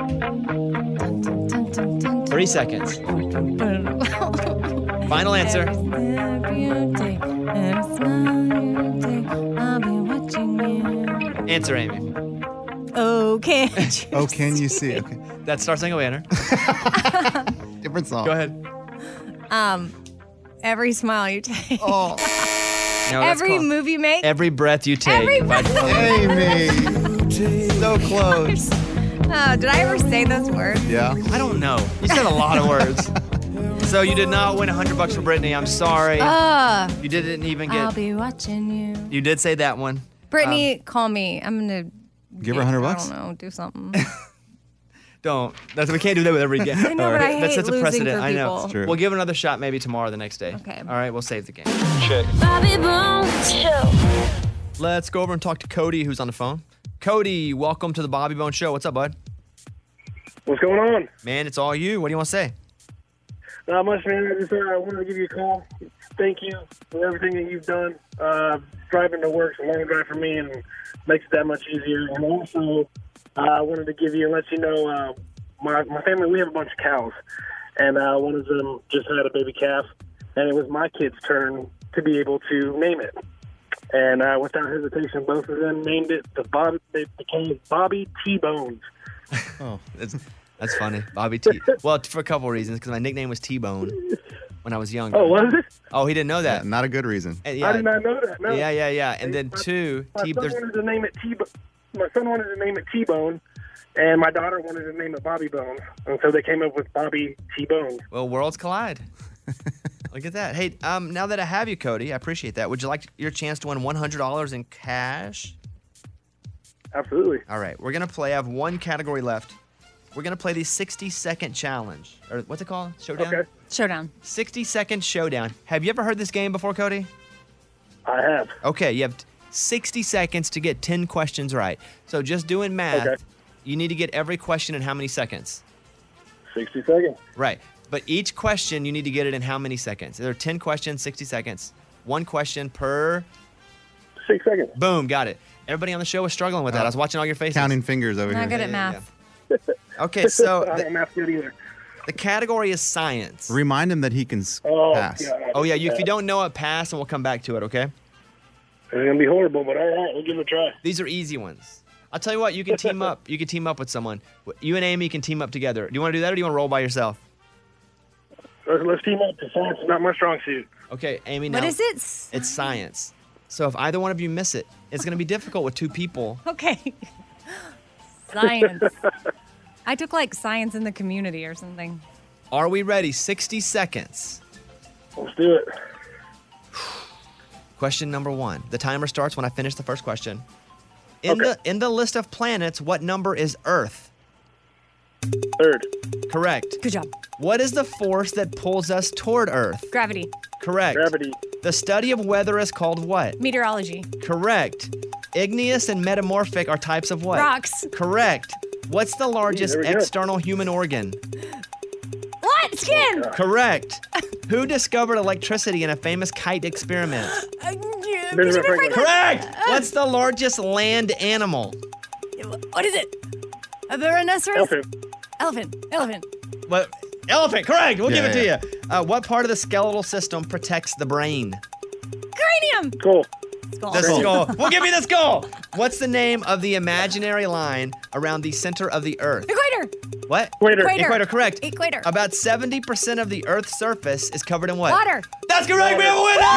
3 seconds. Final answer. Every step you take, every smile you take, I'll be watching Answer, Amy. Okay. Oh, can you see? Okay. That's Star Single Banner. Different song. Go ahead. Every smile you take. No, that's Every called move you make. Every breath you take. Every by breath- Amy. So close. Oh, did I ever say those words? Yeah. I don't know. You said a lot of words. So you did not win $100 from Brittany. I'm sorry. You didn't even I'll get. be watching you. You did say that one. Brittany, call me. I'm gonna Give her $100. I don't know. Do something. Don't. We can't do that with every game. I know, but I That hate sets a losing precedent. for I know. people. It's true. We'll give it another shot maybe tomorrow, the next day. Okay. All right, we'll save the game. Bobby Bones. Let's go over and talk to Cody, who's on the phone. Cody, welcome to the Bobby Bone Show. What's up, bud? What's going on? Man, it's all you. What do you want to say? Not much, man. I just wanted to give you a call. Thank you for everything that you've done. Driving to work's a long drive for me and makes it that much easier. And also, I wanted to give you and let you know, my family, we have a bunch of cows. And one of them just had a baby calf. And it was my kid's turn to be able to name it. And without hesitation, both of them named it they became Bobby T-Bones. Oh, that's funny. Bobby T. Well, for a couple of reasons, because my nickname was T-Bone when I was younger. Oh, was it? Oh, he didn't know that. Yeah, not a good reason. And I did not know that. No. Yeah. And then two, My son wanted to name it My son wanted to name it T-Bone, and my daughter wanted to name it Bobby Bone, and so they came up with Bobby T-Bone. Well, worlds collide. Look at that. Hey, now that I have you, Cody, I appreciate that. Would you like your chance to win $100 in cash? Absolutely. All right, we're gonna play. I have one category left. We're gonna play the 60-second challenge, or what's it called? Showdown. Okay. Showdown. 60-second showdown. Have you ever heard this game before, Cody? I have. Okay, you have 60 seconds to get 10 questions right. So just doing math, Okay. you need to get every question in how many seconds? 60 seconds. Right. But each question, you need to get it in how many seconds? There are 10 questions, 60 seconds. One question per 6 seconds. Boom, got it. Everybody on the show was struggling with that. I was watching all your faces. Counting fingers over Not here. good at math. Okay, so I don't math good either. the category is science. Remind him that he can Oh, pass. God. Oh, yeah, if you don't know it, pass, and we'll come back to it, okay? It's going to be horrible, but all right, we'll give it a try. These are easy ones. I'll tell you what, you can team up. You can team up with someone. You and Amy can team up together. Do you want to do that, or do you want to roll by yourself? Let's team up. Science is not my strong suit. Okay, Amy, now. What is it? It's science. So if either one of you miss it, it's going to be difficult with two people. Okay. Science. I took like science in the community or something. Are we ready? 60 seconds. Let's do it. Question number 1. The timer starts when I finish the first question. Okay. In the list of planets, what number is Earth? 3rd. Correct. Good job. What is the force that pulls us toward Earth? Gravity. Correct. Gravity. The study of weather is called what? Meteorology. Correct. Igneous and metamorphic are types of what? Rocks. Correct. What's the largest there we go. external human organ? What? Skin. Correct. Who discovered electricity in a famous kite experiment? Benjamin Franklin. Correct. What's the largest land animal? What is it? A rhinoceros? Elephant. Elephant. What? Elephant. Correct. We'll give it to Yeah. you. What part of the skeletal system protects the brain? Cranium. Cool. Skull. The skull. We'll give you the skull. What's the name of the imaginary line around the center of the Earth? Equator. What? Equator. Equator, correct. Equator. About 70% of the Earth's surface is covered in what? Water. That's correct. We have a winner!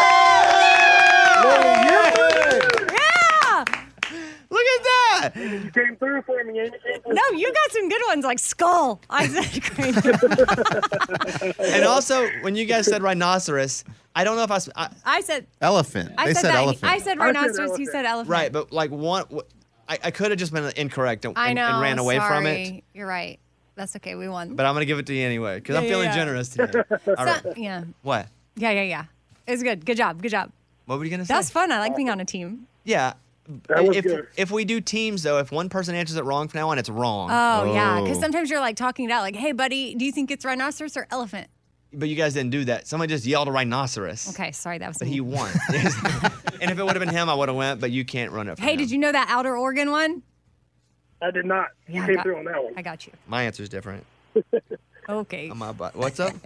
Yeah. Look at that. You came through for me, Amy. No, you got some good ones like skull. I said cranium. And also, when you guys said rhinoceros, I don't know if I said Elephant. I They said said that. elephant. I said rhinoceros. He said elephant. right, but like one, I could have just been incorrect and, I know. and ran away from it. sorry. You're right. That's okay. We won. But I'm gonna give it to you anyway because I'm Yeah, feeling yeah. generous today. All right. Yeah. What? Yeah. It's good. Good job. Good job. What were you gonna say? That's fun. I like being on a team. Yeah. That was If good. if we do teams though, if one person answers it wrong from now on, it's wrong. Oh, yeah. Because Oh. sometimes you're like talking it out, like, hey, buddy, do you think it's rhinoceros or elephant? But you guys didn't do that. Somebody just yelled a rhinoceros. Okay, sorry, that was But me. he won. And if it would have been him, I would have went. But you can't run it. From Hey, him. did you know that outer organ one? I did not. You Yeah, I came got- through on that one. I got you. My answer's different. Okay. On my butt. What's up?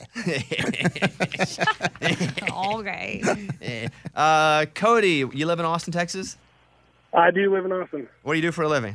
Okay. Cody, you live in Austin, Texas? I do live in Austin. What do you do for a living?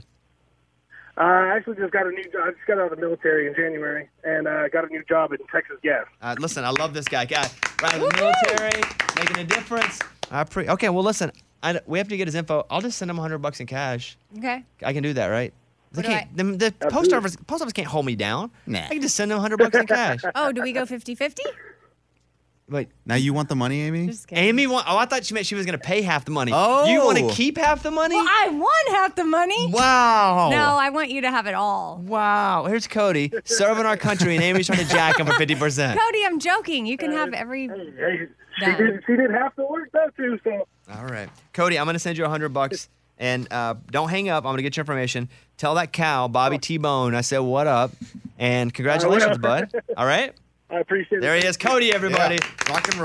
I actually just got a new job. I just got out of the military in January, and got a new job at Texas Gas. Listen, I love this guy. Right out of the military, making a difference. Okay, well, listen, we have to get his info. I'll just send him $100 in cash. Okay. I can do that, right? What The post office can't hold me down. Nah. I can just send him $100 in cash. Oh, do we go 50-50? Wait. Now you want the money, Amy? Amy I thought she meant she was going to pay half the money. Oh. You want to keep half the money? Well, I want half the money. Wow. No, I want you to have it all. Wow. Here's Cody serving our country, and Amy's trying to jack him for 50%. Cody, I'm joking. You can have every... She did half the work, though, too, so... All right. Cody, I'm going to send you $100, and don't hang up. I'm going to get your information. Tell that cow, Bobby T-Bone, I said, what up? And congratulations, bud. All right? I appreciate it. There he is. Cody, everybody. Yeah. Rock and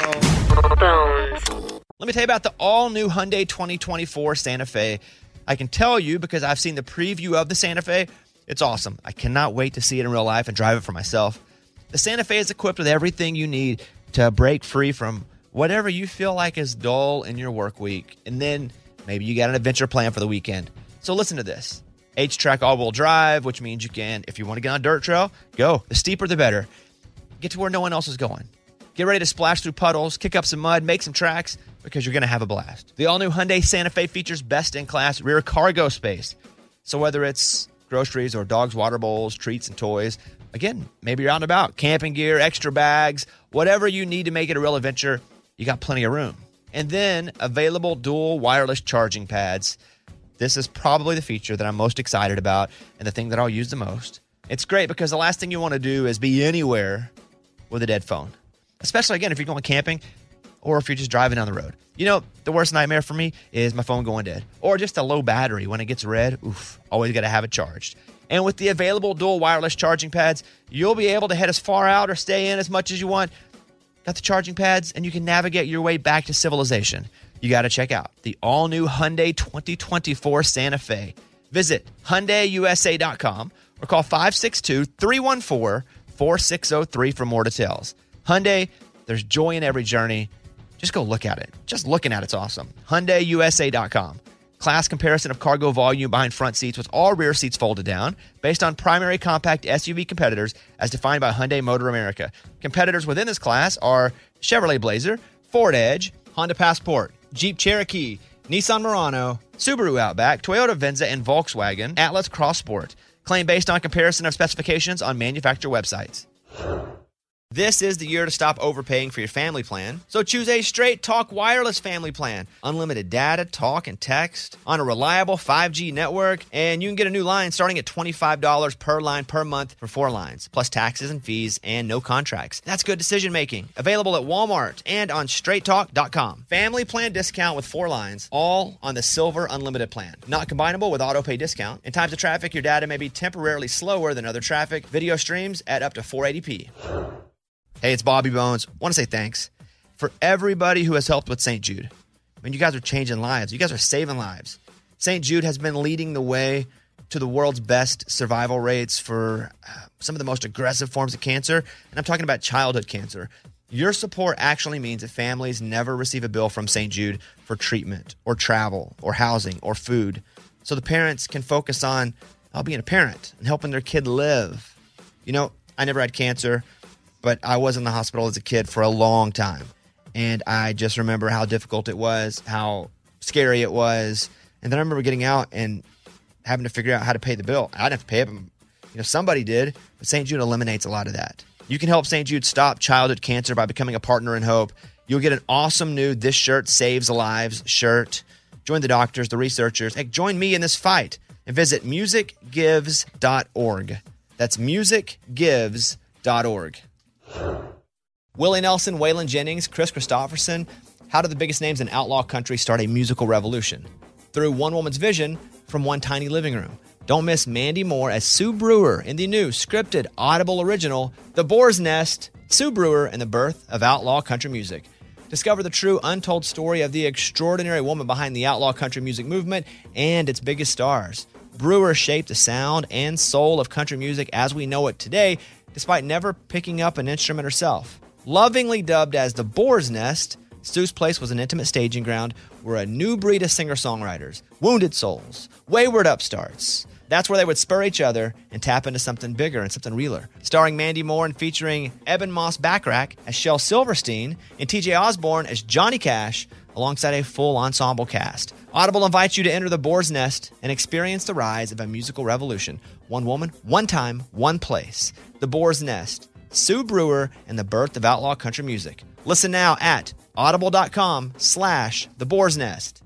roll. Let me tell you about the all-new Hyundai 2024 Santa Fe. I can tell you because I've seen the preview of the Santa Fe. It's awesome. I cannot wait to see it in real life and drive it for myself. The Santa Fe is equipped with everything you need to break free from whatever you feel like is dull in your work week. And then maybe you got an adventure plan for the weekend. So listen to this. H-Track all-wheel drive, which means you can, if you want to get on a dirt trail, go. The steeper, the better. Get to where no one else is going. Get ready to splash through puddles, kick up some mud, make some tracks, because you're going to have a blast. The all-new Hyundai Santa Fe features best-in-class rear cargo space. So whether it's groceries or dogs' water bowls, treats, and toys, again, maybe you're out and about, camping gear, extra bags, whatever you need to make it a real adventure, you got plenty of room. And then available dual wireless charging pads. This is probably the feature that I'm most excited about and the thing that I'll use the most. It's great because the last thing you want to do is be anywhere with a dead phone, especially, again, if you're going camping or if you're just driving down the road. You know, the worst nightmare for me is my phone going dead or just a low battery. When it gets red, always got to have it charged. And with the available dual wireless charging pads, you'll be able to head as far out or stay in as much as you want. Got the charging pads, and you can navigate your way back to civilization. You got to check out the all-new Hyundai 2024 Santa Fe. Visit HyundaiUSA.com or call 562-314-4603 for more details. Hyundai, there's joy in every journey. Just go look at it. Just looking at it's awesome. HyundaiUSA.com. Class comparison of cargo volume behind front seats with all rear seats folded down based on primary compact SUV competitors as defined by Hyundai Motor America. Competitors within this class are Chevrolet Blazer, Ford Edge, Honda Passport, Jeep Cherokee, Nissan Murano, Subaru Outback, Toyota Venza, and Volkswagen Atlas Cross Sport. Claim based on comparison of specifications on manufacturer websites. This is the year to stop overpaying for your family plan. So choose a Straight Talk Wireless family plan. Unlimited data, talk, and text on a reliable 5G network. And you can get a new line starting at $25 per line per month for 4 lines, plus taxes and fees and no contracts. That's good decision making. Available at Walmart and on straighttalk.com. Family plan discount with 4 lines, all on the Silver Unlimited plan. Not combinable with auto pay discount. In times of traffic, your data may be temporarily slower than other traffic. Video streams at up to 480p. Hey, it's Bobby Bones. Want to say thanks for everybody who has helped with St. Jude. I mean, you guys are changing lives. You guys are saving lives. St. Jude has been leading the way to the world's best survival rates for some of the most aggressive forms of cancer, and I'm talking about childhood cancer. Your support actually means that families never receive a bill from St. Jude for treatment or travel or housing or food, so the parents can focus on being a parent and helping their kid live. You know, I never had cancer, but I was in the hospital as a kid for a long time. And I just remember how difficult it was, how scary it was. And then I remember getting out and having to figure out how to pay the bill. I didn't have to pay it, but somebody did. But St. Jude eliminates a lot of that. You can help St. Jude stop childhood cancer by becoming a partner in hope. You'll get an awesome new This Shirt Saves Lives shirt. Join the doctors, the researchers. Hey, join me in this fight and visit musicgives.org. That's musicgives.org. Willie Nelson, Waylon Jennings, Chris Christopherson. How did the biggest names in outlaw country start a musical revolution? Through one woman's vision from one tiny living room. Don't miss Mandy Moore as Sue Brewer in the new scripted Audible original, The Boar's Nest, Sue Brewer and the Birth of Outlaw Country Music. Discover the true untold story of the extraordinary woman behind the outlaw country music movement and its biggest stars. Brewer shaped the sound and soul of country music as we know it today, despite never picking up an instrument herself. Lovingly dubbed as the Boar's Nest, Stu's Place was an intimate staging ground where a new breed of singer-songwriters, wounded souls, wayward upstarts, that's where they would spur each other and tap into something bigger and something realer. Starring Mandy Moore and featuring Eben Moss-Backrack as Shel Silverstein and TJ Osborne as Johnny Cash, alongside a full ensemble cast. Audible invites you to enter the Boar's Nest and experience the rise of a musical revolution. One woman, one time, one place. The Boar's Nest, Sue Brewer, and the birth of outlaw country music. Listen now at audible.com/The Boar's Nest.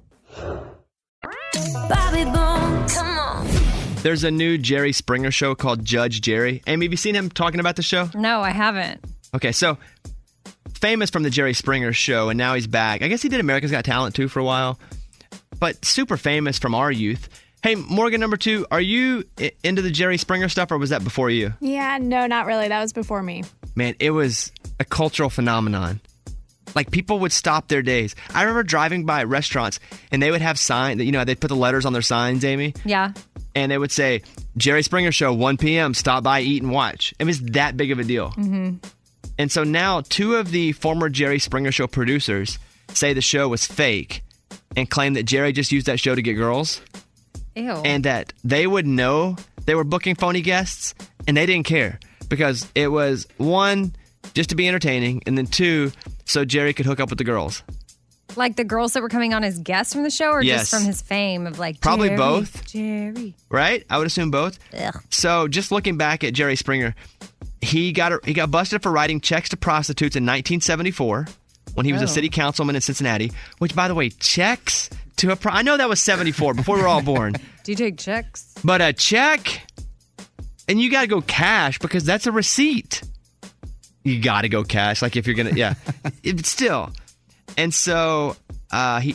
Bobby Bones, come on. There's a new Jerry Springer show called Judge Jerry. Amy, have you seen him talking about the show? No, I haven't. Okay, so famous from the Jerry Springer show, and now he's back. I guess he did America's Got Talent, too, for a while. But super famous from our youth. Hey, Morgan, number 2, are you into the Jerry Springer stuff, or was that before you? Yeah, no, not really. That was before me. Man, it was a cultural phenomenon. Like, people would stop their days. I remember driving by restaurants, and they would have signs, they'd put the letters on their signs, Amy. Yeah. And they would say, Jerry Springer Show, 1 p.m., stop by, eat, and watch. It was that big of a deal. Mm-hmm. And so now 2 of the former Jerry Springer Show producers say the show was fake and claim that Jerry just used that show to get girls. Ew. And that they would know they were booking phony guests, and they didn't care because it was, 1, just to be entertaining, and then 2, so Jerry could hook up with the girls. Like the girls that were coming on as guests from the show, or Yes. just from his fame of like Probably Jerry, both. Jerry. Right? I would assume both. Ugh. So just looking back at Jerry Springer, he got busted for writing checks to prostitutes in 1974 when he was Oh. a city councilman in Cincinnati, which, by the way, checks to a I know that was 74, before we were all born. Do you take checks? But a check, and you got to go cash because that's a receipt. You got to go cash, like if you're going to, yeah. It's still. And so he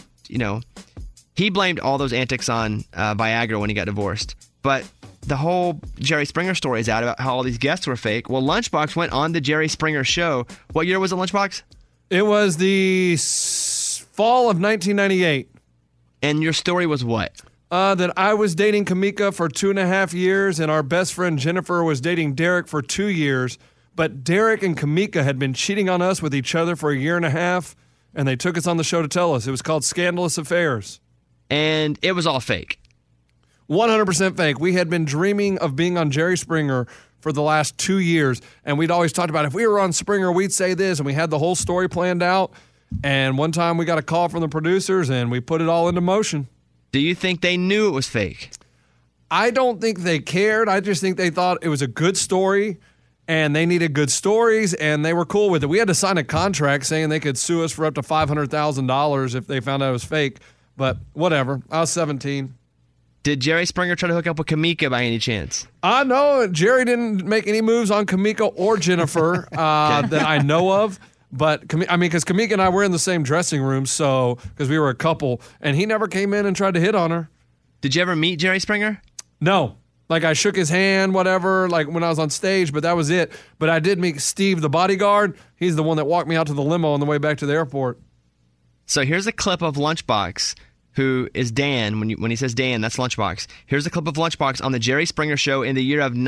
blamed all those antics on Viagra when he got divorced. But the whole Jerry Springer story is out about how all these guests were fake. Well, Lunchbox went on the Jerry Springer show. What year was it, Lunchbox? It was the fall of 1998. And your story was what? That I was dating Kamika for 2.5 years, and our best friend Jennifer was dating Derek for 2 years. But Derek and Kamika had been cheating on us with each other for 1.5 years, and they took us on the show to tell us. It was called Scandalous Affairs. And it was all fake. 100% fake. We had been dreaming of being on Jerry Springer for the last 2 years, and we'd always talked about if we were on Springer, we'd say this, and we had the whole story planned out. And one time we got a call from the producers, and we put it all into motion. Do you think they knew it was fake? I don't think they cared. I just think they thought it was a good story, and they needed good stories, and they were cool with it. We had to sign a contract saying they could sue us for up to $500,000 if they found out it was fake. But whatever. I was 17. Did Jerry Springer try to hook up with Kamika by any chance? I know Jerry didn't make any moves on Kamika or Jennifer that I know of. But, because Kamika and I were in the same dressing room, because we were a couple, and he never came in and tried to hit on her. Did you ever meet Jerry Springer? No. Like, I shook his hand, whatever, like when I was on stage, but that was it. But I did meet Steve, the bodyguard. He's the one that walked me out to the limo on the way back to the airport. So here's a clip of Lunchbox, who is Dan. When he says Dan, that's Lunchbox. Here's a clip of Lunchbox on the Jerry Springer show in the year of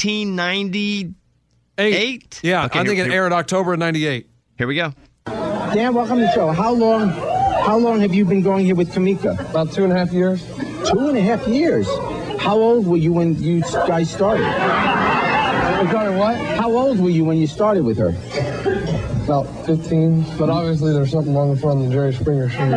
1998. Yeah, Okay, I think it aired October of 98. Here we go. Dan, welcome to the show. How long have you been going here with Kamika? About 2.5 years. 2.5 years? How old were you when you guys started? What? How old were you when you started with her? About 15, but obviously there's something wrong in front of the Jerry Springer show.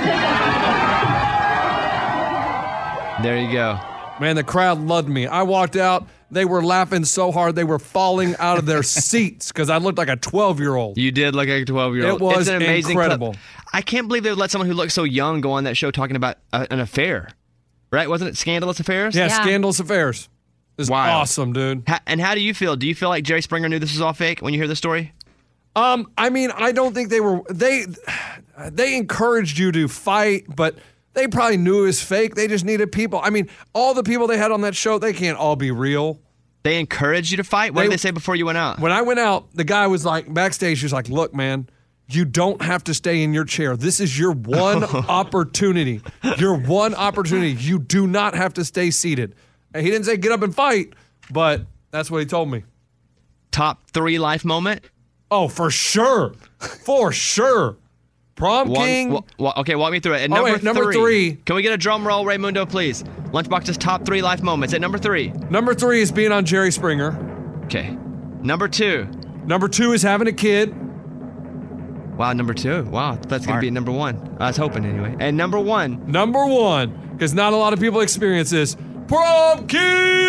There you go. Man, the crowd loved me. I walked out. They were laughing so hard they were falling out of their seats because I looked like a 12-year-old. You did look like a 12-year-old. It was It's an amazing incredible. clip. I can't believe they would let someone who looked so young go on that show talking about an affair. Right? Wasn't it Scandalous Affairs? Yeah, Scandalous Affairs. It's awesome, dude. And how do you feel? Do you feel like Jerry Springer knew this was all fake when you hear the story? I don't think they encouraged you to fight, but they probably knew it was fake. They just needed people. All the people they had on that show, they can't all be real. They encouraged you to fight? What did they say before you went out? When I went out, the guy was like, backstage, he was like, look, man, you don't have to stay in your chair. This is your one opportunity. Your one opportunity. You do not have to stay seated. And he didn't say get up and fight, but that's what he told me. Top 3 life moment? Oh, for sure. For sure. Prom king. Okay, walk me through it. At number three. Can we get a drum roll, Raymundo, please? Lunchbox's top 3 life moments. At number 3. Number 3 is being on Jerry Springer. Okay. Number 2. Number 2 is having a kid. Wow, number 2. Wow, that's going to be number 1. I was hoping anyway. And number 1. Number 1, because not a lot of people experience this. Prom king!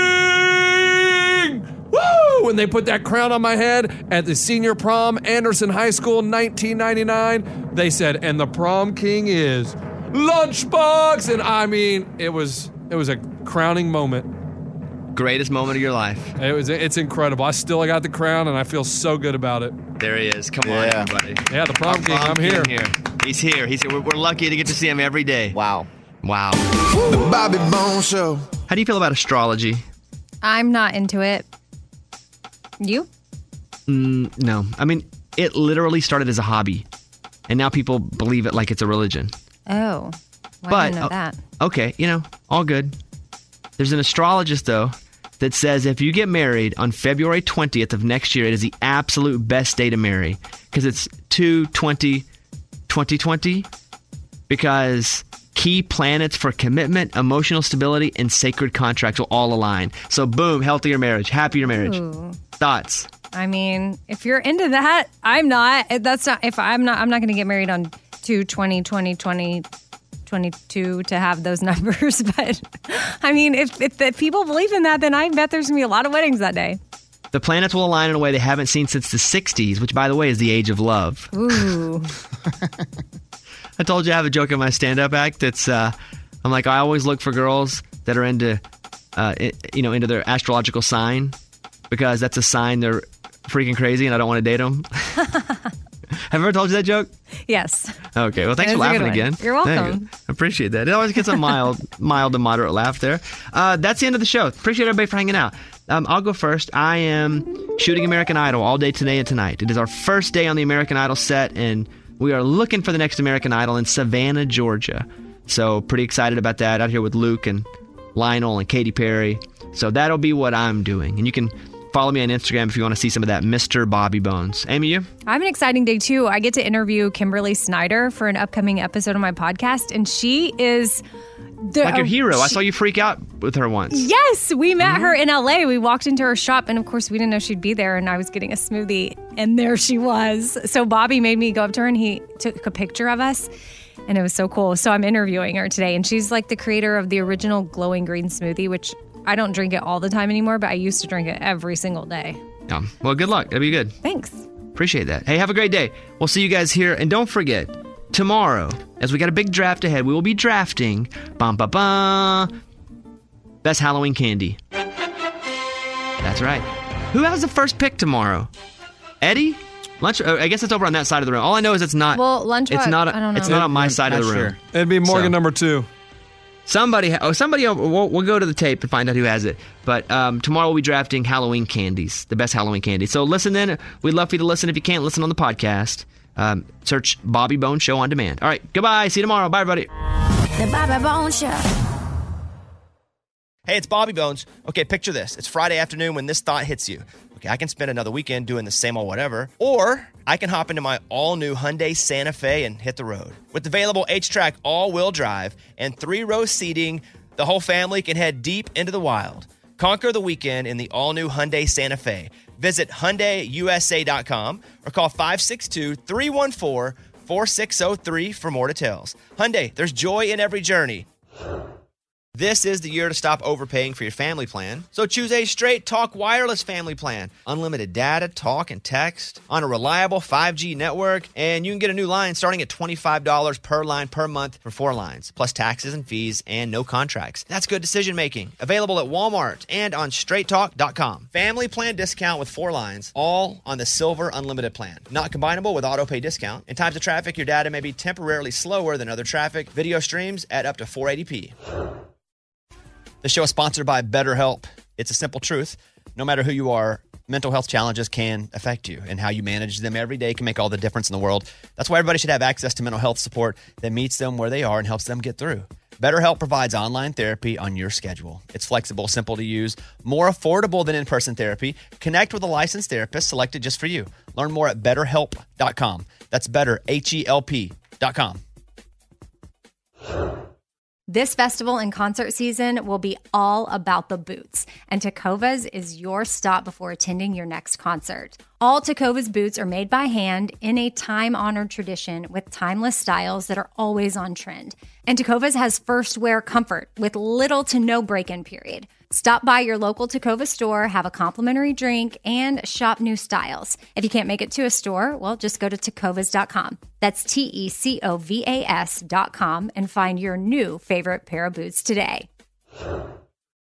Woo! When they put that crown on my head at the senior prom, Anderson High School, 1999, they said, and the prom king is Lunchbox! And I mean, it was a crowning moment. Greatest moment of your life. It's incredible. I got the crown, and I feel so good about it. There he is. Come on, everybody. Yeah, the prom king. I'm here. He's here. We're lucky to get to see him every day. Wow. The Bobby Bones Show. How do you feel about astrology? I'm not into it. You? No. I mean, it literally started as a hobby, and now people believe it like it's a religion. Oh. Well, I didn't know that. Okay, all good. There's an astrologist, though, that says if you get married on February 20th of next year, it is the absolute best day to marry because it's 2/20/2020 because key planets for commitment, emotional stability, and sacred contracts will all align. So boom, healthier marriage, happier marriage. Ooh. Thoughts? I mean, if you're into that, I'm not. I'm not going to get married on 2/20/2022 to have those numbers. But I mean, if the people believe in that, then I bet there's going to be a lot of weddings that day. The planets will align in a way they haven't seen since the 60s, which, by the way, is the age of love. Ooh. I told you I have a joke in my stand-up act. It's I'm like, I always look for girls that are into their astrological sign because that's a sign they're freaking crazy and I don't want to date them. Have I ever told you that joke? Yes. Okay. Well, thanks for laughing again. You're welcome. You. I appreciate that. It always gets a mild to moderate laugh there. That's the end of the show. Appreciate everybody for hanging out. I'll go first. I am shooting American Idol all day today and tonight. It is our first day on the American Idol set, and we are looking for the next American Idol in Savannah, Georgia. So pretty excited about that. Out here with Luke and Lionel and Katy Perry. So that'll be what I'm doing. And you can follow me on Instagram if you want to see some of that Mr. Bobby Bones. Amy, you? I have an exciting day, too. I get to interview Kimberly Snyder for an upcoming episode of my podcast, and she is... like your hero. I saw you freak out with her once. Yes, we met her in LA. We walked into her shop, and of course, we didn't know she'd be there, and I was getting a smoothie, and there she was. So Bobby made me go up to her, and he took a picture of us, and it was so cool. So I'm interviewing her today, and she's like the creator of the original glowing green smoothie, which I don't drink it all the time anymore, but I used to drink it every single day. Yeah. Well, good luck. That'll be good. Thanks. Appreciate that. Hey, have a great day. We'll see you guys here, and don't forget, tomorrow, as we got a big draft ahead, we will be drafting best Halloween candy. That's right. Who has the first pick tomorrow? Eddie? I guess it's over on that side of the room. All I know is it's not. Well, Lunchbox, it's not. I don't know. It's not on my side of the room. Sure. It'd be Morgan number 2. Somebody. We'll go to the tape and find out who has it. But tomorrow we'll be drafting Halloween candies, the best Halloween candy. So listen in. We'd love for you to listen. If you can't listen on the podcast, search Bobby Bones Show on demand. All right, goodbye. See you tomorrow. Bye, everybody. The Bobby Bones Show. Hey, it's Bobby Bones. Okay, picture this. It's Friday afternoon when this thought hits you. Okay, I can spend another weekend doing the same old whatever, or I can hop into my all-new Hyundai Santa Fe and hit the road. With available H-Track all-wheel drive and 3-row seating, the whole family can head deep into the wild. Conquer the weekend in the all-new Hyundai Santa Fe. Visit HyundaiUSA.com or call 562-314-4603 for more details. Hyundai, there's joy in every journey. This is the year to stop overpaying for your family plan. So choose a Straight Talk Wireless family plan. Unlimited data, talk, and text on a reliable 5G network. And you can get a new line starting at $25 per line per month for 4 lines, plus taxes and fees and no contracts. That's good decision making. Available at Walmart and on straighttalk.com. Family plan discount with 4 lines, all on the Silver Unlimited plan. Not combinable with auto pay discount. In times of traffic, your data may be temporarily slower than other traffic. Video streams at up to 480p. The show is sponsored by BetterHelp. It's a simple truth. No matter who you are, mental health challenges can affect you, and how you manage them every day can make all the difference in the world. That's why everybody should have access to mental health support that meets them where they are and helps them get through. BetterHelp provides online therapy on your schedule. It's flexible, simple to use, more affordable than in-person therapy. Connect with a licensed therapist selected just for you. Learn more at BetterHelp.com. That's better, HELP.com. This festival and concert season will be all about the boots, and Tecovas is your stop before attending your next concert. All Tecovas boots are made by hand in a time-honored tradition with timeless styles that are always on trend. And Tecovas has first wear comfort with little to no break-in period. Stop by your local Tecovas store, have a complimentary drink, and shop new styles. If you can't make it to a store, well, just go to tecovas.com. That's Tecovas.com and find your new favorite pair of boots today.